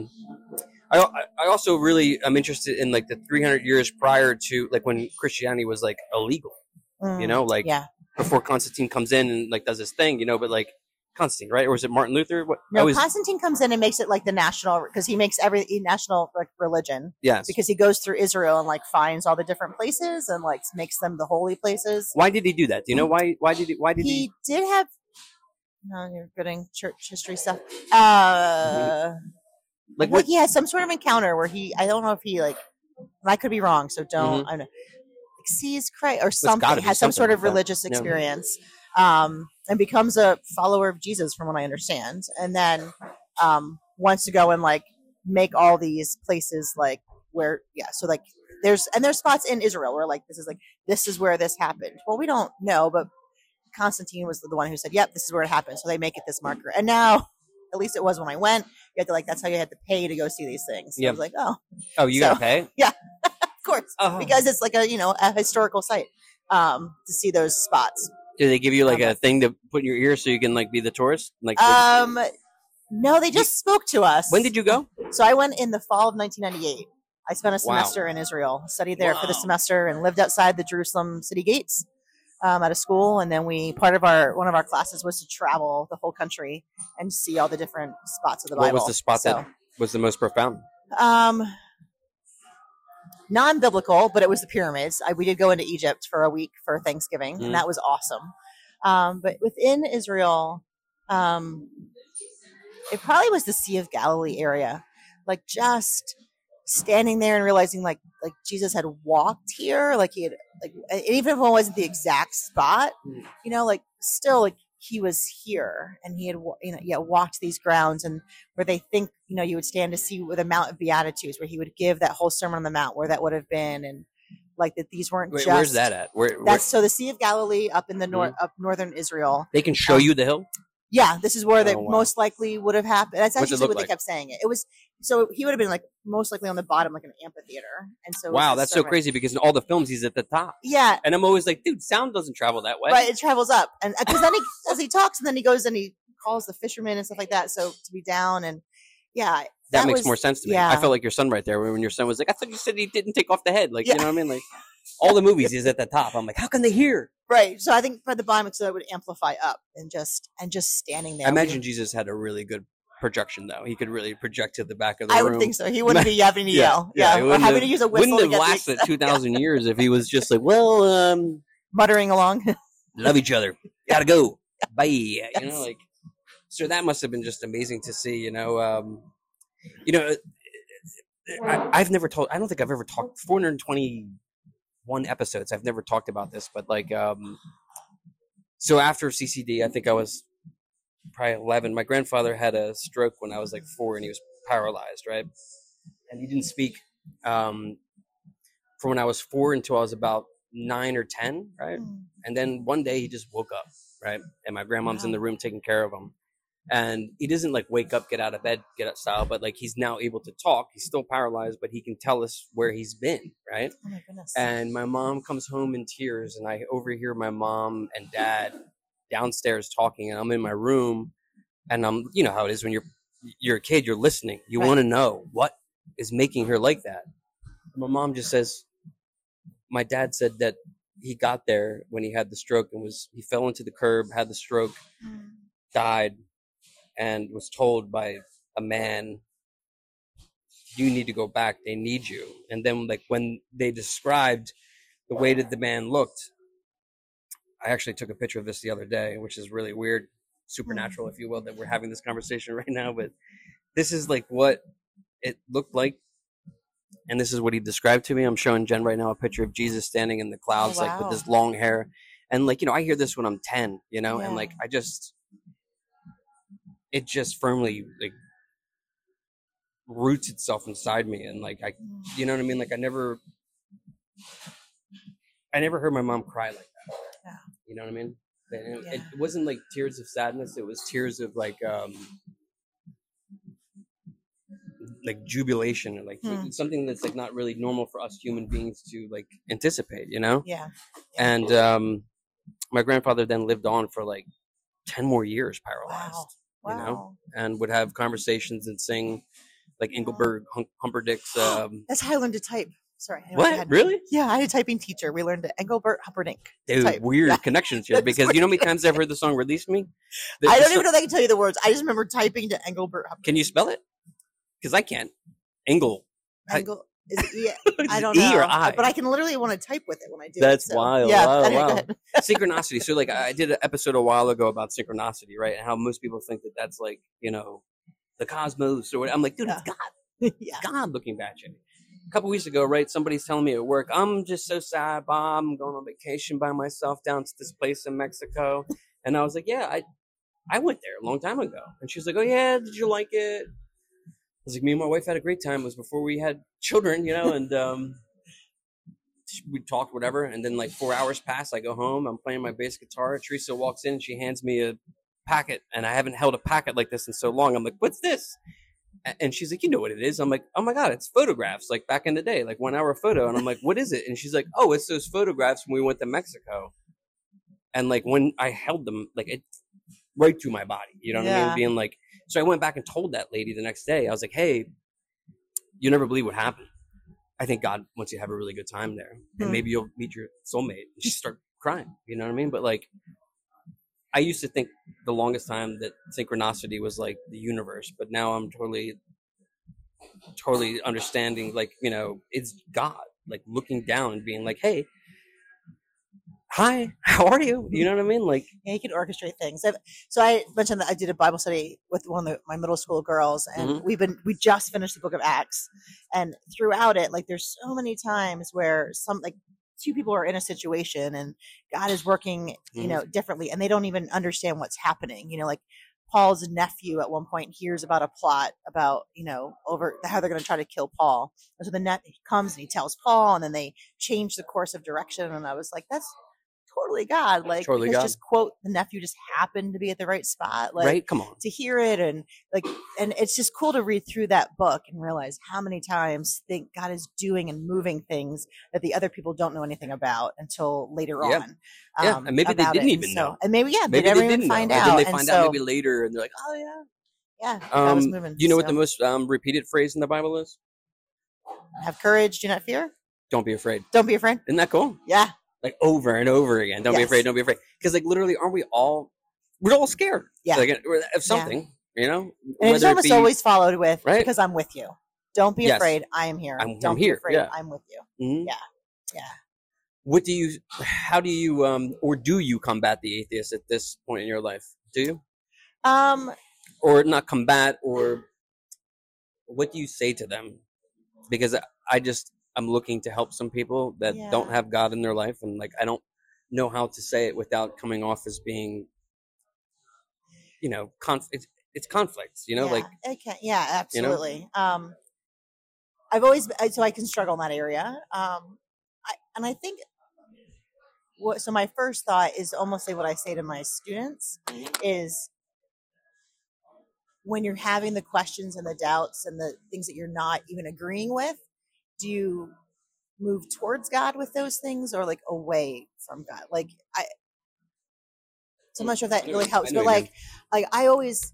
Speaker 1: I also really am interested in like the 300 years prior to like when Christianity was like illegal. Before Constantine comes in and like does his thing, but like Constantine, right? Or was it Martin Luther?
Speaker 2: No, Constantine comes in and makes it like the national, because he makes every national like religion.
Speaker 1: Yes.
Speaker 2: Because he goes through Israel and like finds all the different places and like makes them the holy places.
Speaker 1: Why did he do that? Do you know why? Why did he?
Speaker 2: He did have. No, you're getting church history stuff. Like he has some sort of encounter where I don't know if he like, I could be wrong, so don't. I don't know. Sees Christ or something, has some sort of religious experience, and becomes a follower of Jesus, from what I understand, and then wants to go and like make all these places like where, so like there's spots in Israel where like this is where this happened. Well, we don't know, but Constantine was the one who said, "Yep, this is where it happened." So they make it this marker, and now, at least it was when I went, you had to that's how you had to pay to go see these things. So I was like,
Speaker 1: you gotta pay,
Speaker 2: yeah. Of course, because it's like a historical site to see those spots.
Speaker 1: Do they give you like a thing to put in your ear so you can like be the tourist? Like,
Speaker 2: no, they just spoke to us.
Speaker 1: When did you go?
Speaker 2: So I went in the fall of 1998. I spent a semester in Israel, studied there for the semester, and lived outside the Jerusalem city gates at a school. And then one of our classes was to travel the whole country and see all the different spots of the Bible.
Speaker 1: What was the spot that was the most profound?
Speaker 2: Non-biblical, but it was the pyramids. We did go into Egypt for a week for Thanksgiving, and that was awesome. But within Israel, it probably was the Sea of Galilee area. Like just standing there and realizing like Jesus had walked here, like he had even if it wasn't the exact spot, still like he was here, and he had walked these grounds, and where they think you would stand to see with the Mount of Beatitudes, where he would give that whole Sermon on the Mount, where that would have been, and like that these weren't just.
Speaker 1: Where's that at?
Speaker 2: So the Sea of Galilee up in the up northern Israel.
Speaker 1: They can show you the hill.
Speaker 2: Yeah, this is where most likely would have happened. That's actually what they kept saying. It was so he would have been like most likely on the bottom, like an amphitheater. And so
Speaker 1: that's so crazy, because in all the films he's at the top.
Speaker 2: Yeah,
Speaker 1: and I'm always like, dude, sound doesn't travel that way.
Speaker 2: Right, it travels up, and because then as he talks, and then he goes and he calls the fishermen and stuff like that. So to be down, and that
Speaker 1: makes more sense to me.
Speaker 2: Yeah.
Speaker 1: I felt like your son right there when your son was like, I thought you said he didn't take off the head, like you know what I mean, like. All the movies he's at the top. I'm like, how can they hear?
Speaker 2: Right. So I think for the bottom, so that would amplify up and just standing there.
Speaker 1: I imagine Jesus had a really good projection, though. He could really project to the back of the room.
Speaker 2: I would think so. He wouldn't be having to yell. Yeah. Or having to use a whistle.
Speaker 1: Wouldn't have lasted 2,000 years if he was just like,
Speaker 2: muttering along.
Speaker 1: Love each other. Gotta go. Bye. Yes. So that must have been just amazing to see, I've never told, I don't think I've ever talked 421 episodes. I've never talked about this, but so after CCD, I think I was probably 11. My grandfather had a stroke when I was like 4, and he was paralyzed, right? And he didn't speak from when I was 4 until I was about 9 or 10, right? And then one day he just woke up, right? And my grandmom's in the room taking care of him. And he doesn't like wake up, get out of bed, get up style, but like he's now able to talk. He's still paralyzed, but he can tell us where he's been, right?
Speaker 2: Oh my goodness.
Speaker 1: And my mom comes home in tears, and I overhear my mom and dad downstairs talking, and I'm in my room, and I'm, you know how it is when you're a kid, you're listening. You want to know what is making her like that. My mom just says, my dad said that he got there when he had the stroke and he fell into the curb, had the stroke, died, and was told by a man, you need to go back, they need you. And then like when they described the way that the man looked, I actually took a picture of this the other day, which is really weird, supernatural, if you will, that we're having this conversation right now. But this is like what it looked like, and this is what he described to me. I'm showing Jen right now a picture of Jesus standing in the clouds, like with his long hair. And like, I hear this when I'm 10, and like it just firmly like roots itself inside me, and like you know what I mean? Like I never heard my mom cry like that. Yeah. You know what I mean? And it wasn't like tears of sadness. It was tears of like jubilation, or like something that's like not really normal for us human beings to like anticipate, you know?
Speaker 2: Yeah.
Speaker 1: And my grandfather then lived on for like 10 more years paralyzed,
Speaker 2: wow.
Speaker 1: you know, and would have conversations and sing like Engelbert Humperdinck's.
Speaker 2: That's how I learned to type. Sorry.
Speaker 1: What? Really?
Speaker 2: Yeah, I had a typing teacher. We learned Engelbert Humperdinck.
Speaker 1: Dude, weird connections here, because you know how many times I've heard the song "Release Me"?
Speaker 2: I don't even know if I can tell you the words. I just remember typing to Engelbert Humperdinck.
Speaker 1: Can you spell it? Because I can't. Engel.
Speaker 2: Is it E? I don't know.
Speaker 1: E or I?
Speaker 2: But I can literally want to type with it when I do
Speaker 1: That's
Speaker 2: it. So.
Speaker 1: wild.
Speaker 2: Yeah.
Speaker 1: Wow,
Speaker 2: anyway,
Speaker 1: wow.
Speaker 2: Go ahead.
Speaker 1: Synchronicity. So like I did an episode a while ago about synchronicity, right? And how most people think that that's like, you know, the cosmos or whatever. I'm like, dude, it's God.
Speaker 2: Yeah.
Speaker 1: God looking back at you. A couple weeks ago, right? Somebody's telling me at work, I'm just so sad, Bob. I'm going on vacation by myself down to this place in Mexico. And I was like, yeah, I went there a long time ago. And she's like, oh yeah, did you like it? I was like, me and my wife had a great time. It was before we had children, you know, and we talked, whatever. And then like 4 hours pass. I go home. I'm playing my bass guitar. Teresa walks in. She hands me a packet, and I haven't held a packet like this in so long. I'm like, what's this? And she's like, you know what it is? I'm like, oh my God, it's photographs, like back in the day, like 1 hour photo. And I'm like, what is it? And she's like, oh, it's those photographs when we went to Mexico. And like when I held them, like it right through my body, you know what I mean? Being like, so I went back and told that lady the next day. I was like, hey, you never believe what happened. I think God wants you to have a really good time there. And maybe you'll meet your soulmate. And she started crying, you know what I mean? But like, I used to think the longest time that synchronicity was like the universe, but now I'm totally understanding, like, you know, it's God, like looking down and being like, hey, hi, how are you? You know what I mean? Like,
Speaker 2: yeah, you can orchestrate things. So I mentioned that I did a Bible study with one of my middle school girls, and we just finished the book of Acts, and throughout it, like, there's so many times where two people are in a situation and God is working, you know, differently, and they don't even understand what's happening. You know, like Paul's nephew at one point hears about a plot about, you know, over how they're going to try to kill Paul. And so he comes and he tells Paul, and then they change the course of direction. And I was like, that's totally God. Like,
Speaker 1: totally God.
Speaker 2: Just quote, the nephew just happened to be at the right spot. Like,
Speaker 1: right? Come on.
Speaker 2: To hear it, and like, and it's just cool to read through that book and realize how many times God is doing and moving things that the other people don't know anything about until later on.
Speaker 1: Yeah, and maybe they didn't even know.
Speaker 2: And maybe they never even find out.
Speaker 1: And then they find out maybe later, and they're like,
Speaker 2: oh yeah, God was moving.
Speaker 1: You know what the most repeated phrase in the Bible is?
Speaker 2: Have courage, do not fear.
Speaker 1: Don't be afraid.
Speaker 2: Don't be afraid.
Speaker 1: Isn't that cool?
Speaker 2: Yeah.
Speaker 1: Like over and over again. Don't be afraid. Don't be afraid. Because like literally, aren't we all? We're all scared.
Speaker 2: Yeah.
Speaker 1: Like, of something. You know.
Speaker 2: And it's almost always followed with,
Speaker 1: right?
Speaker 2: Because I'm with you. Don't be afraid. I am here. Don't be afraid. I'm with you.
Speaker 1: Mm-hmm.
Speaker 2: Yeah.
Speaker 1: How do you or do you combat the atheist at this point in your life? Do you? Or not combat, or what do you say to them? Because I'm looking to help some people that don't have God in their life, and like I don't know how to say it without coming off as being, you know, it's conflicts, you know, like
Speaker 2: okay, yeah, absolutely. You know? I've always so I can struggle in that area. I think so my first thought is almost like what I say to my students is, when you're having the questions and the doubts and the things that you're not even agreeing with, do you move towards God with those things, or like away from God? Like so I'm not sure if that really helps, but like I always,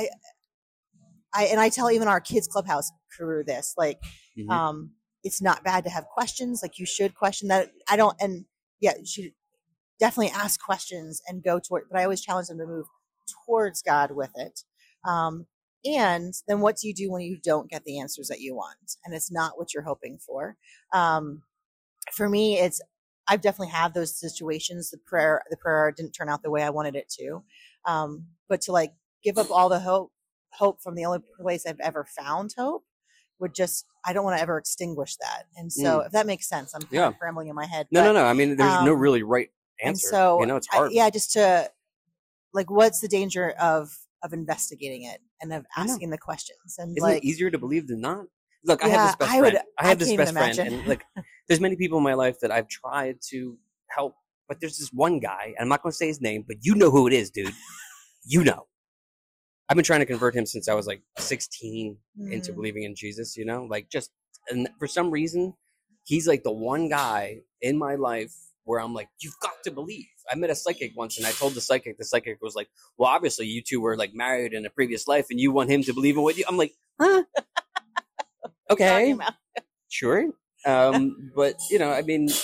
Speaker 2: I tell even our kids clubhouse crew this, like, it's not bad to have questions. Like, you should question that. You should definitely ask questions and go toward, but I always challenge them to move towards God with it. And then what do you do when you don't get the answers that you want and it's not what you're hoping for? For me, I've definitely had those situations. The prayer didn't turn out the way I wanted it to. But to like give up all the hope from the only place I've ever found hope would just, I don't want to ever extinguish that. And so if that makes sense, I'm kind of rambling in my head.
Speaker 1: No. I mean, there's no really right answer.
Speaker 2: So,
Speaker 1: you know, it's hard.
Speaker 2: Just to like, what's the danger of investigating it and of asking the questions? And
Speaker 1: isn't it easier to believe than not? Look, I have this best friend. I have this best friend, and like, there's many people in my life that I've tried to help, but there's this one guy, and I'm not going to say his name, but you know who it is, dude. You know. I've been trying to convert him since I was like 16 into believing in Jesus, you know, like just, and for some reason, he's like the one guy in my life where I'm like, you've got to believe. I met a psychic once and I told the psychic was like, well, obviously you two were like married in a previous life and you want him to believe in what you, I'm like, huh? Okay, sure. But you know, I mean,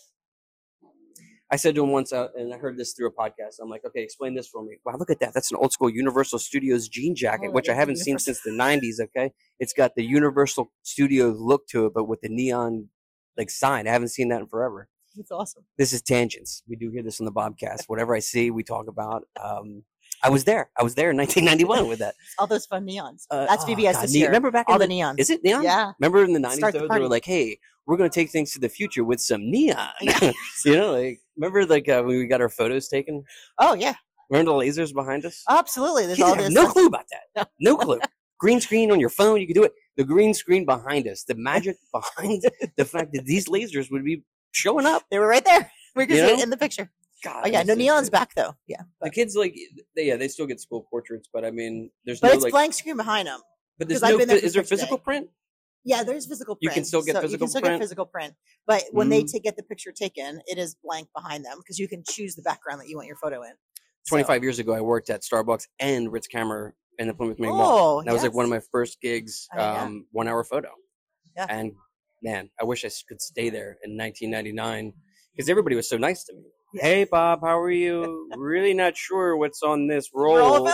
Speaker 1: I said to him once, and I heard this through a podcast. I'm like, okay, explain this for me. Wow, look at that. That's an old school Universal Studios jean jacket, which I haven't seen since the 90s, okay? It's got the Universal Studios look to it, but with the neon like sign. I haven't seen that in forever.
Speaker 2: That's awesome.
Speaker 1: This is Tangents. We do hear this on the Bobcast. Whatever I see, we talk about. I was there in 1991 with that.
Speaker 2: All those fun neons. That's VBS this year.
Speaker 1: Remember back
Speaker 2: all
Speaker 1: in
Speaker 2: the neon?
Speaker 1: Is it neon?
Speaker 2: Yeah.
Speaker 1: Remember in the 90s, they were like, hey, we're going to take things to the future with some neon. You know, like, remember like when we got our photos taken?
Speaker 2: Oh, yeah.
Speaker 1: Remember the lasers behind us?
Speaker 2: Absolutely. There's all this.
Speaker 1: No clue about that. No clue. Green screen on your phone, you can do it. The green screen behind us, the magic behind the fact that these lasers would be showing up.
Speaker 2: They were right there. We could see it in the picture.
Speaker 1: God,
Speaker 2: oh yeah, no neon's back though. Yeah,
Speaker 1: the kids like they still get school portraits, but I mean, there's
Speaker 2: but
Speaker 1: no
Speaker 2: it's
Speaker 1: like
Speaker 2: blank screen behind them.
Speaker 1: But there's no. Is there physical print?
Speaker 2: Yeah, there's physical print.
Speaker 1: You can still get physical print. You can still
Speaker 2: get physical print, but when they get the picture taken, it is blank behind them because you can choose the background that you want your photo in.
Speaker 1: 25 years ago, I worked at Starbucks and Ritz Camera in the Plymouth Meeting Mall. That was like one of my first gigs. 1 hour photo. Yeah. And man, I wish I could stay there in 1999 because everybody was so nice to me. Yeah. Hey, Bob, how are you? Really not sure what's on this roll.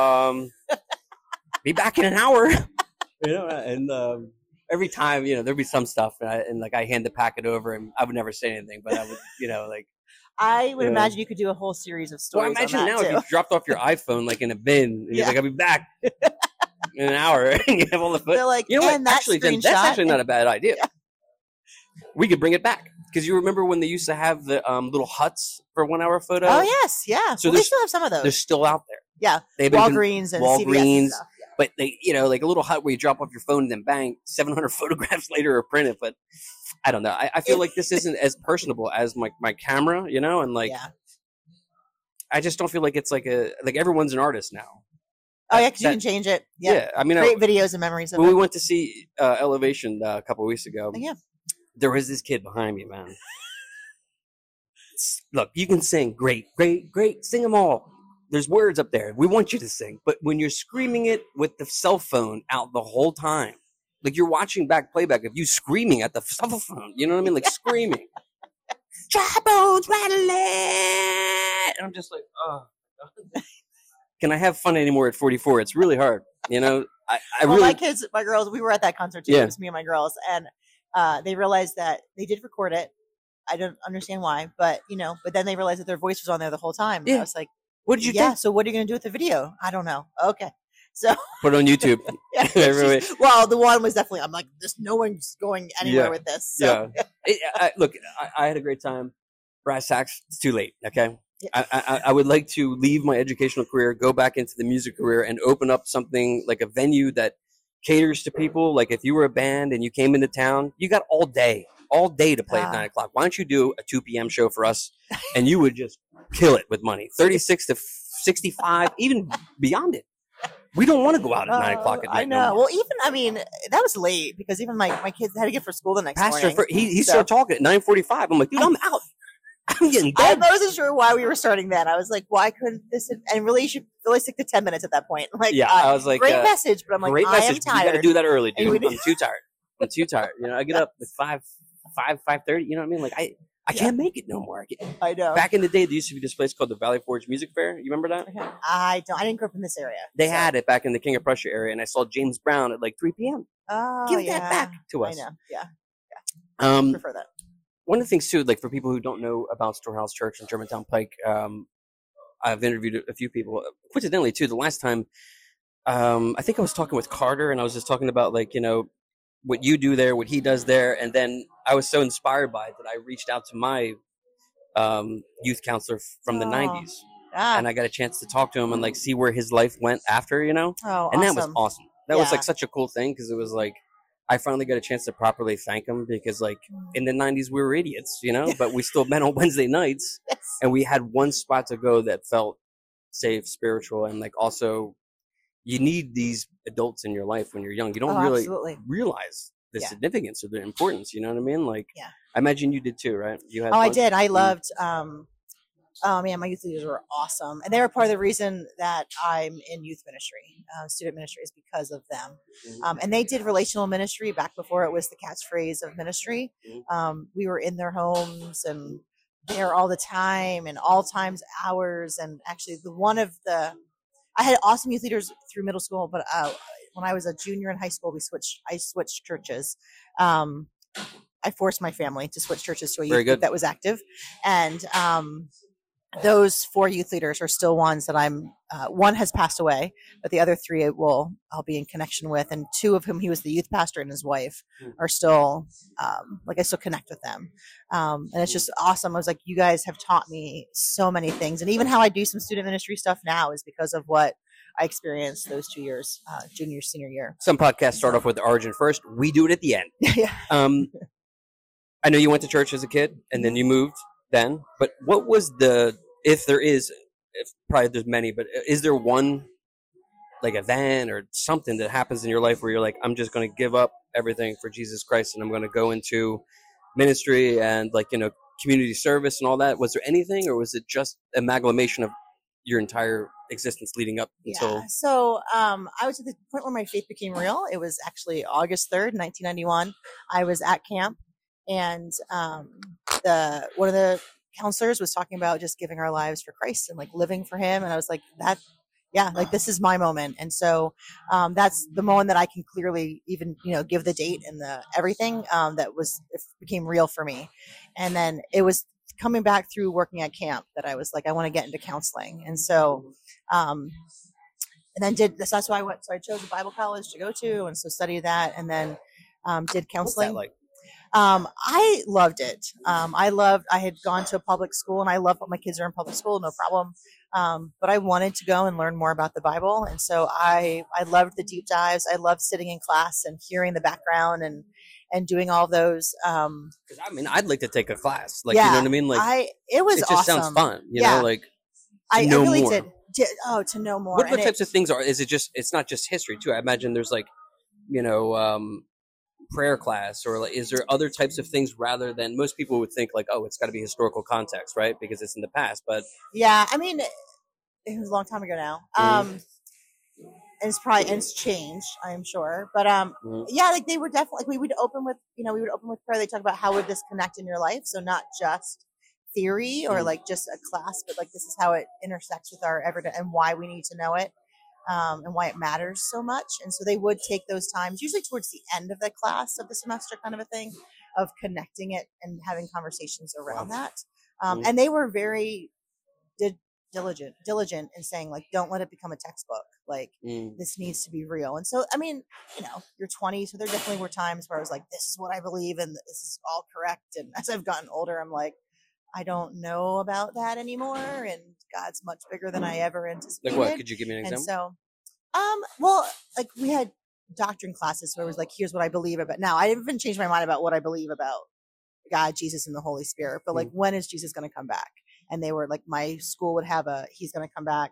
Speaker 1: Be back in an hour. You know, and every time, you know, there'd be some stuff, and like I hand the packet over, and I would never say anything, but I would, you know, like.
Speaker 2: I would imagine you could do a whole series of stories.
Speaker 1: Well, imagine
Speaker 2: on that
Speaker 1: now
Speaker 2: too.
Speaker 1: if you dropped off your iPhone like in a bin, and you're like, I'll be back in an hour, and you have all the footage.
Speaker 2: They're like,
Speaker 1: you know what? Actually, that's actually not a bad idea. Yeah. We could bring it back. Because you remember when they used to have the little huts for 1 hour photo?
Speaker 2: Oh, yes. Yeah. So they still have some of those.
Speaker 1: They're still out there.
Speaker 2: Yeah. Walgreens and CVS and stuff. Yeah.
Speaker 1: But they, you know, like a little hut where you drop off your phone and then bang, 700 photographs later are printed. But I don't know. I feel like this isn't as personable as my camera, you know? And like, I just don't feel like it's like everyone's an artist now.
Speaker 2: Oh, yeah, because you can change it. Yeah.
Speaker 1: I mean,
Speaker 2: create videos and memories of it.
Speaker 1: When we went to see Elevation a couple of weeks ago.
Speaker 2: Yeah.
Speaker 1: There was this kid behind me, man. Look, you can sing. Great, great, great. Sing them all. There's words up there. We want you to sing. But when you're screaming it with the cell phone out the whole time, like you're watching playback of you screaming at the cell phone. You know what I mean? Like screaming. Dry bones rattling. And I'm just like, oh. Can I have fun anymore at 44? It's really hard. You know, I really.
Speaker 2: My girls, we were at that concert too. Yeah. It was me and my girls. And they realized that they did record it. I don't understand why, but you know, but then they realized that their voice was on there the whole time. And I was like, what did you think? So what are you going to do with the video? I don't know. Okay. So
Speaker 1: put it on YouTube.
Speaker 2: Well, the one was definitely, I'm like, no one's going anywhere with this. So.
Speaker 1: Yeah. Look, I had a great time. Brass tacks, it's too late. Okay. Yeah. I would like to leave my educational career, go back into the music career and open up something like a venue that caters to people. Like if you were a band and you came into town, you got all day to play at 9 o'clock. Why don't you do a 2 p.m. show for us? And you would just kill it with money. 36 to 65, even beyond it. We don't want to go out at 9 o'clock at night.
Speaker 2: I know.
Speaker 1: No
Speaker 2: well, even, I mean, that was late because even my kids had to get for school the next morning.
Speaker 1: He started talking at 9:45. I'm like, dude, I'm out. I'm getting dead.
Speaker 2: I wasn't sure why we were starting then. I was like, why couldn't this? And really, you should really stick to 10 minutes at that point. Like,
Speaker 1: I was like,
Speaker 2: great message, but I'm like, I am tired.
Speaker 1: You got to do that early, dude. I'm too tired. You know, I get up at 5:30. You know what I mean? Like, I can't make it no more.
Speaker 2: I know.
Speaker 1: Back in the day, there used to be this place called the Valley Forge Music Fair. You remember that?
Speaker 2: Okay. I didn't grow up in this area.
Speaker 1: They had it back in the King of Prussia area, and I saw James Brown at like 3 p.m.
Speaker 2: Oh,
Speaker 1: Give that back to us.
Speaker 2: I know. Yeah. I prefer that.
Speaker 1: One of the things too, like for people who don't know about Storehouse Church in Germantown Pike, I've interviewed a few people. Coincidentally, too, the last time, I think I was talking with Carter, and I was just talking about like, you know, what you do there, what he does there, and then I was so inspired by it that I reached out to my youth counselor from the 90s, and I got a chance to talk to him and like see where his life went after, you know, and that was awesome. That was like such a cool thing because it was like I finally got a chance to properly thank him because like in the 90s we were idiots, you know, but we still met on Wednesday nights and we had one spot to go that felt safe, spiritual, and like also you need these adults in your life when you're young. You don't really realize the significance or the importance. You know what I mean? Like, I imagine you did too, right? You had
Speaker 2: I did. I loved. Oh man, my youth leaders were awesome, and they were part of the reason that I'm in youth ministry, student ministry, is because of them. And they did relational ministry back before it was the catchphrase of ministry. We were in their homes and there all the time, and all times hours. And actually, I had awesome youth leaders through middle school, but when I was a junior in high school, I switched churches. I forced my family to switch churches to a youth group that was active, and those 4 youth leaders are still ones that one has passed away, but the other 3 I'll be in connection with, and 2 of whom he was the youth pastor and his wife are still, I still connect with them. And it's just awesome. I was like, you guys have taught me so many things. And even how I do some student ministry stuff now is because of what I experienced those 2 years, junior, senior year.
Speaker 1: Some podcasts start off with the origin first. We do it at the end. I know you went to church as a kid and then you moved then, but what was if probably there's many, but is there one like event or something that happens in your life where you're like, I'm just going to give up everything for Jesus Christ and I'm going to go into ministry and community service and all that? Was there anything, or was it just amalgamation of your entire existence leading up until?
Speaker 2: So I was at the point where my faith became real. It was actually August 3rd, 1991. I was at camp, and one of the counselors was talking about just giving our lives for Christ and living for him. And I was like, this is my moment. And so that's the moment that I can clearly even, give the date and the everything it became real for me. And then it was coming back through working at camp that I was like, I want to get into counseling. And so, and then that's why I chose a Bible college to go to. And so studied that, and then did counseling.
Speaker 1: What's that like?
Speaker 2: I loved it. I had gone to a public school, and I love my kids are in public school, no problem. But I wanted to go and learn more about the Bible. And so I loved the deep dives. I loved sitting in class and hearing the background and doing all those.
Speaker 1: Cause I'd like to take a class. You know what I mean?
Speaker 2: It was awesome.
Speaker 1: It just sounds fun. You know,
Speaker 2: I really
Speaker 1: more.
Speaker 2: did. To know more.
Speaker 1: What types of things is it just, it's not just history too. I imagine there's prayer class, or is there other types of things rather than most people would think it's got to be historical context, right? Because it's in the past, but
Speaker 2: it was a long time ago now. And it's changed, I'm sure. But they were definitely, we would open with prayer. They talk about how would this connect in your life. So not just theory or just a class, but this is how it intersects with our everyday and why we need to know it. And why it matters so much. And so they would take those times, usually towards the end of the class of the semester, kind of a thing, of connecting it and having conversations around that. And they were very diligent in saying, don't let it become a textbook. This needs to be real. And so, you're 20, so there definitely were times where I was like, this is what I believe, and this is all correct. And as I've gotten older, I'm like, I don't know about that anymore, and God's much bigger than I ever anticipated.
Speaker 1: What? Could you give me an example?
Speaker 2: And so, we had doctrine classes where it was here's what I believe about. Now, I haven't changed my mind about what I believe about God, Jesus, and the Holy Spirit, but when is Jesus going to come back? And they were my school would have he's going to come back,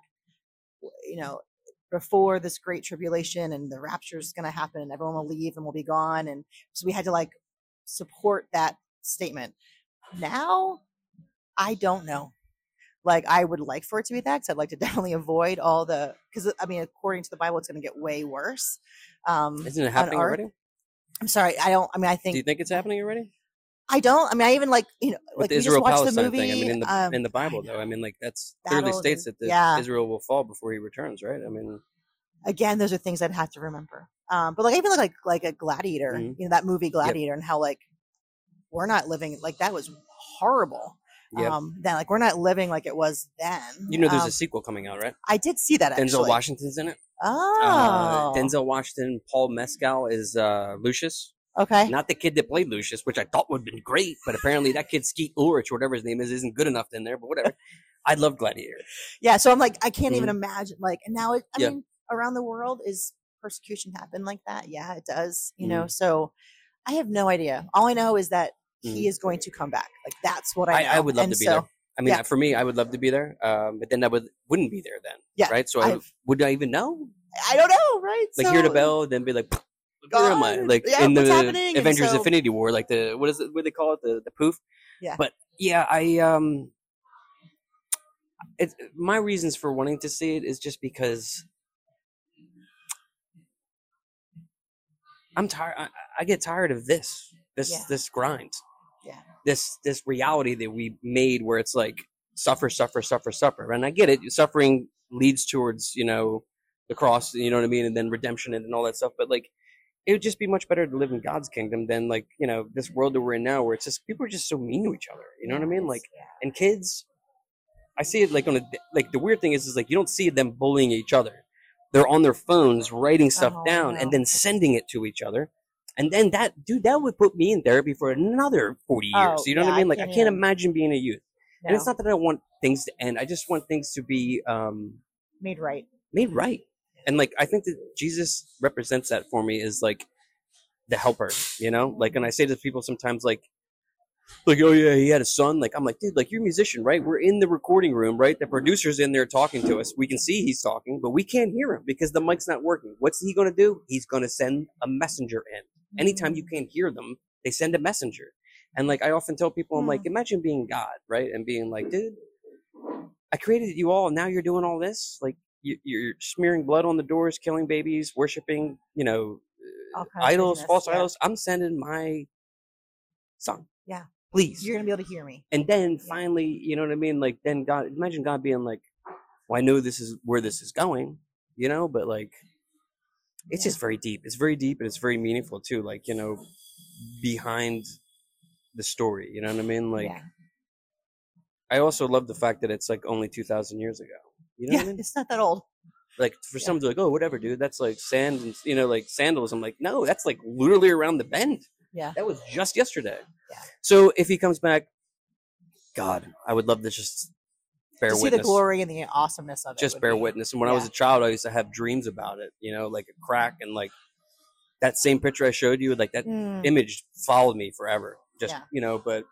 Speaker 2: before this great tribulation, and the rapture is going to happen, and everyone will leave and we'll be gone. And so we had to support that statement. Now, I don't know. I would like for it to be that, because I'd like to definitely avoid because according to the Bible, it's going to get way worse.
Speaker 1: Isn't it happening already?
Speaker 2: I'm sorry. I think.
Speaker 1: Do you think it's happening already?
Speaker 2: I don't. I even
Speaker 1: with the Israel-Palestine
Speaker 2: movie,
Speaker 1: thing. In the Bible, though, that's clearly states that Israel will fall before he returns, right?
Speaker 2: Again, those are things I'd have to remember. But even like a Gladiator, that movie Gladiator, and how we're not living that was horrible. Then we're not living like it was then.
Speaker 1: There's a sequel coming out, right?
Speaker 2: I did see that, actually.
Speaker 1: Denzel Washington's in it.
Speaker 2: Oh.
Speaker 1: Denzel Washington, Paul Mescal is Lucius.
Speaker 2: Okay.
Speaker 1: Not the kid that played Lucius, which I thought would have been great, but apparently that kid Skeet Ulrich, or whatever his name is, isn't good enough in there, but whatever. I love Gladiator.
Speaker 2: Yeah, so I'm I can't even imagine, and now around the world, is persecution happen like that? Yeah, it does, so I have no idea. All I know is that he is going to come back. That's what I know.
Speaker 1: I would love to be there. I mean, for me, I would love to be there, but then I wouldn't be there then. Yeah. Right. So would I even know?
Speaker 2: I don't know. Right.
Speaker 1: Like hear the bell, then be like, where am I? Like in the Avengers Infinity War, like what is it? What do they call it? The poof.
Speaker 2: Yeah.
Speaker 1: But yeah, my reasons for wanting to see it is just because I'm tired. I get tired of this grind.
Speaker 2: Yeah.
Speaker 1: This reality that we made where it's like suffer. And I get it. Suffering leads towards, the cross, you know what I mean? And then redemption and all that stuff. But like, it would just be much better to live in God's kingdom than like, this world that we're in now where it's just, people are just so mean to each other. You know what I mean? Like, and kids, I see it like the weird thing is like, you don't see them bullying each other. They're on their phones writing stuff down and then sending it to each other. And then that would put me in therapy for another 40 years. You know what I mean? Like, I can't imagine being a youth. No. And it's not that I want things to end. I just want things to be
Speaker 2: made right.
Speaker 1: And like, I think that Jesus represents that for me is like the helper, like, and I say to people sometimes like, oh yeah, he had a son. Like, I'm like, dude, like, you're a musician, right? We're in the recording room, right? The producer's in there talking to us. We can see he's talking, but we can't hear him because the mic's not working. What's he going to do? He's going to send a messenger in. Anytime you can't hear them, they send a messenger. And like, I often tell people, I'm like, imagine being God, right? And being like, dude, I created you all, and now you're doing all this. Like, you're smearing blood on the doors, killing babies, worshiping, idols, false idols. I'm sending my son.
Speaker 2: Yeah.
Speaker 1: Please.
Speaker 2: You're going to be able to hear me.
Speaker 1: And then finally, you know what I mean? Like, then God, imagine God being like, well, I know this is where this is going, but like, it's just very deep. It's very deep and it's very meaningful too. Like, behind the story, you know what I mean? Like, I also love the fact that it's like only 2,000 years ago. You know what I mean?
Speaker 2: It's not that old.
Speaker 1: Like, for some to like, oh, whatever, dude. That's like sand and, like sandals. I'm like, no, that's like literally around the bend.
Speaker 2: Yeah.
Speaker 1: That was just yesterday.
Speaker 2: Yeah.
Speaker 1: So if he comes back, God, I would love to just bear witness.
Speaker 2: See the glory and the awesomeness of it.
Speaker 1: Just bear witness. And when I was a child, I used to have dreams about it, like a crack. And like that same picture I showed you, like that image followed me forever. Just, but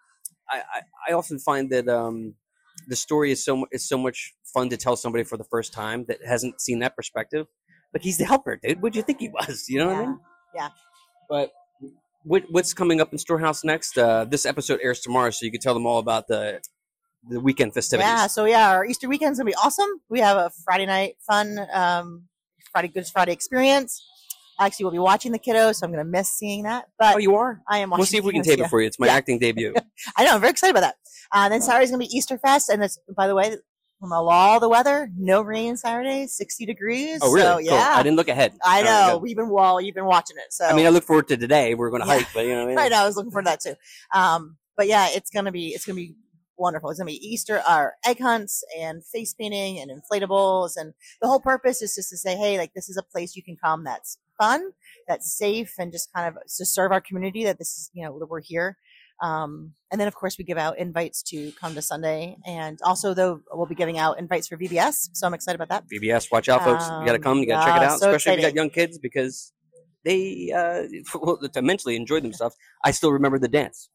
Speaker 1: I often find that the story is so much fun to tell somebody for the first time that hasn't seen that perspective. Like, he's the helper, dude. What'd you think he was? You know what I mean?
Speaker 2: Yeah.
Speaker 1: But what's coming up in Storehouse next? This episode airs tomorrow, so you can tell them all about the weekend festivities.
Speaker 2: Yeah, so our Easter weekend's gonna be awesome. We have a Friday night fun, Good Friday experience. Actually, we'll be watching the kiddos, so I'm gonna miss seeing that. But
Speaker 1: you are?
Speaker 2: I am watching.
Speaker 1: We'll see if we can tape it for you. It's my acting debut.
Speaker 2: I know, I'm very excited about that. Then Saturday's gonna be Easter Fest, and it's, by the way, from all the weather, no rain Saturday, 60 degrees.
Speaker 1: Oh, really?
Speaker 2: So,
Speaker 1: cool. I didn't look ahead.
Speaker 2: I know. You've been watching it. So
Speaker 1: I mean, I look forward to today. We're going to hike, but you know what I mean?
Speaker 2: Right. I was looking forward to that too. But yeah, it's going to be wonderful. It's going to be Easter, egg hunts and face painting and inflatables. And the whole purpose is just to say, hey, like, this is a place you can come that's fun, that's safe, and just kind of to serve our community, that this is, that we're here. And then, of course, we give out invites to come to Sunday. And also, though, we'll be giving out invites for VBS. So I'm excited about that.
Speaker 1: VBS, watch out, folks. You got to come. You got to check it out, so especially if you got young kids, because they to mentally enjoy themselves. I still remember the dance.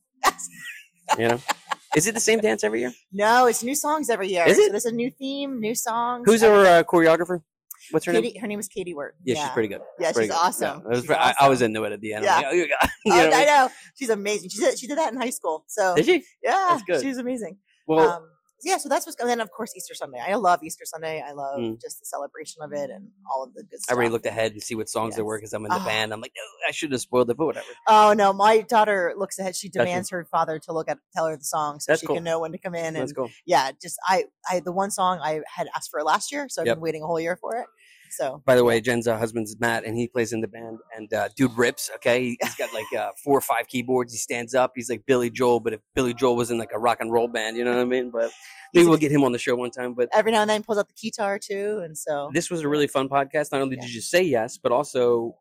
Speaker 1: Is it the same dance every year?
Speaker 2: No, it's new songs every year.
Speaker 1: Is it?
Speaker 2: So there's a new theme, new songs.
Speaker 1: Who's our choreographer? What's her
Speaker 2: name?
Speaker 1: Her
Speaker 2: name is Katie Wirt.
Speaker 1: Yeah, she's pretty good.
Speaker 2: Yeah, she's awesome.
Speaker 1: Yeah, I was into it at the end.
Speaker 2: Yeah.
Speaker 1: Like,
Speaker 2: I know. She's amazing. She did that in high school. So
Speaker 1: did she?
Speaker 2: Yeah,
Speaker 1: that's good.
Speaker 2: She's amazing.
Speaker 1: Well,
Speaker 2: so that's what's going on. And then, of course, Easter Sunday. I love Easter Sunday. I love just the celebration of it and all of the good stuff.
Speaker 1: I already looked ahead and see what songs there were because I'm in the band. I'm like, no, I should have spoiled it, but whatever.
Speaker 2: Oh, no. My daughter looks ahead. She demands her father to tell her the song so she can know when to come in. And
Speaker 1: that's cool.
Speaker 2: Yeah, just the one song I had asked for last year, so I've been waiting a whole year for it. So,
Speaker 1: by the way, Jen's husband's Matt, and he plays in the band. And dude rips. Okay, he's got like 4 or 5 keyboards. He stands up. He's like Billy Joel, but if Billy Joel was in like a rock and roll band, you know what I mean? But maybe we'll get him on the show one time. But
Speaker 2: every now and then, he pulls out the guitar too, and so
Speaker 1: this was a really fun podcast. Not only did you say yes, but also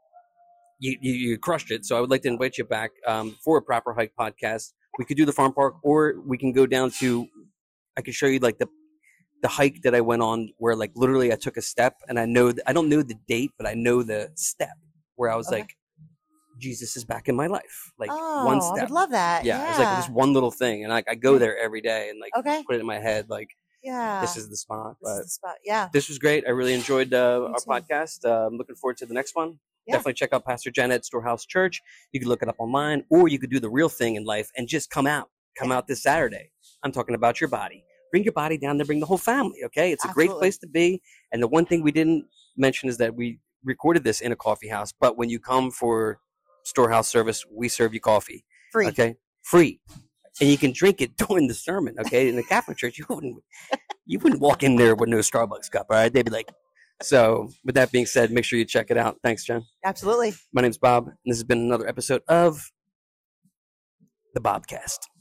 Speaker 1: you crushed it. So I would like to invite you back for a Proper Hike podcast. We could do the farm park, or we can go down to. I could show you like the hike that I went on where like literally I took a step, and I don't know the date, but I know the step where I was like, Jesus is back in my life. Like
Speaker 2: oh,
Speaker 1: one step.
Speaker 2: I would love that.
Speaker 1: Yeah. It's like this one little thing. And like I go there every day and like put it in my head. Like, this is the spot.
Speaker 2: This is the spot. Yeah.
Speaker 1: This was great. I really enjoyed our podcast. I'm looking forward to the next one. Yeah. Definitely check out Pastor Jenna at Storehouse Church. You can look it up online, or you could do the real thing in life and just come out. Come out this Saturday. I'm talking about your body. Bring your body down there. Bring the whole family. Okay. It's a great place to be. And the one thing we didn't mention is that we recorded this in a coffee house. But when you come for Storehouse service, we serve you coffee.
Speaker 2: Free.
Speaker 1: Okay. Free. And you can drink it during the sermon. Okay. In the Catholic Church, you wouldn't walk in there with no Starbucks cup. All right. They'd be like, so with that being said, make sure you check it out. Thanks, Jen.
Speaker 2: Absolutely.
Speaker 1: My name's Bob, and this has been another episode of the Bobcast.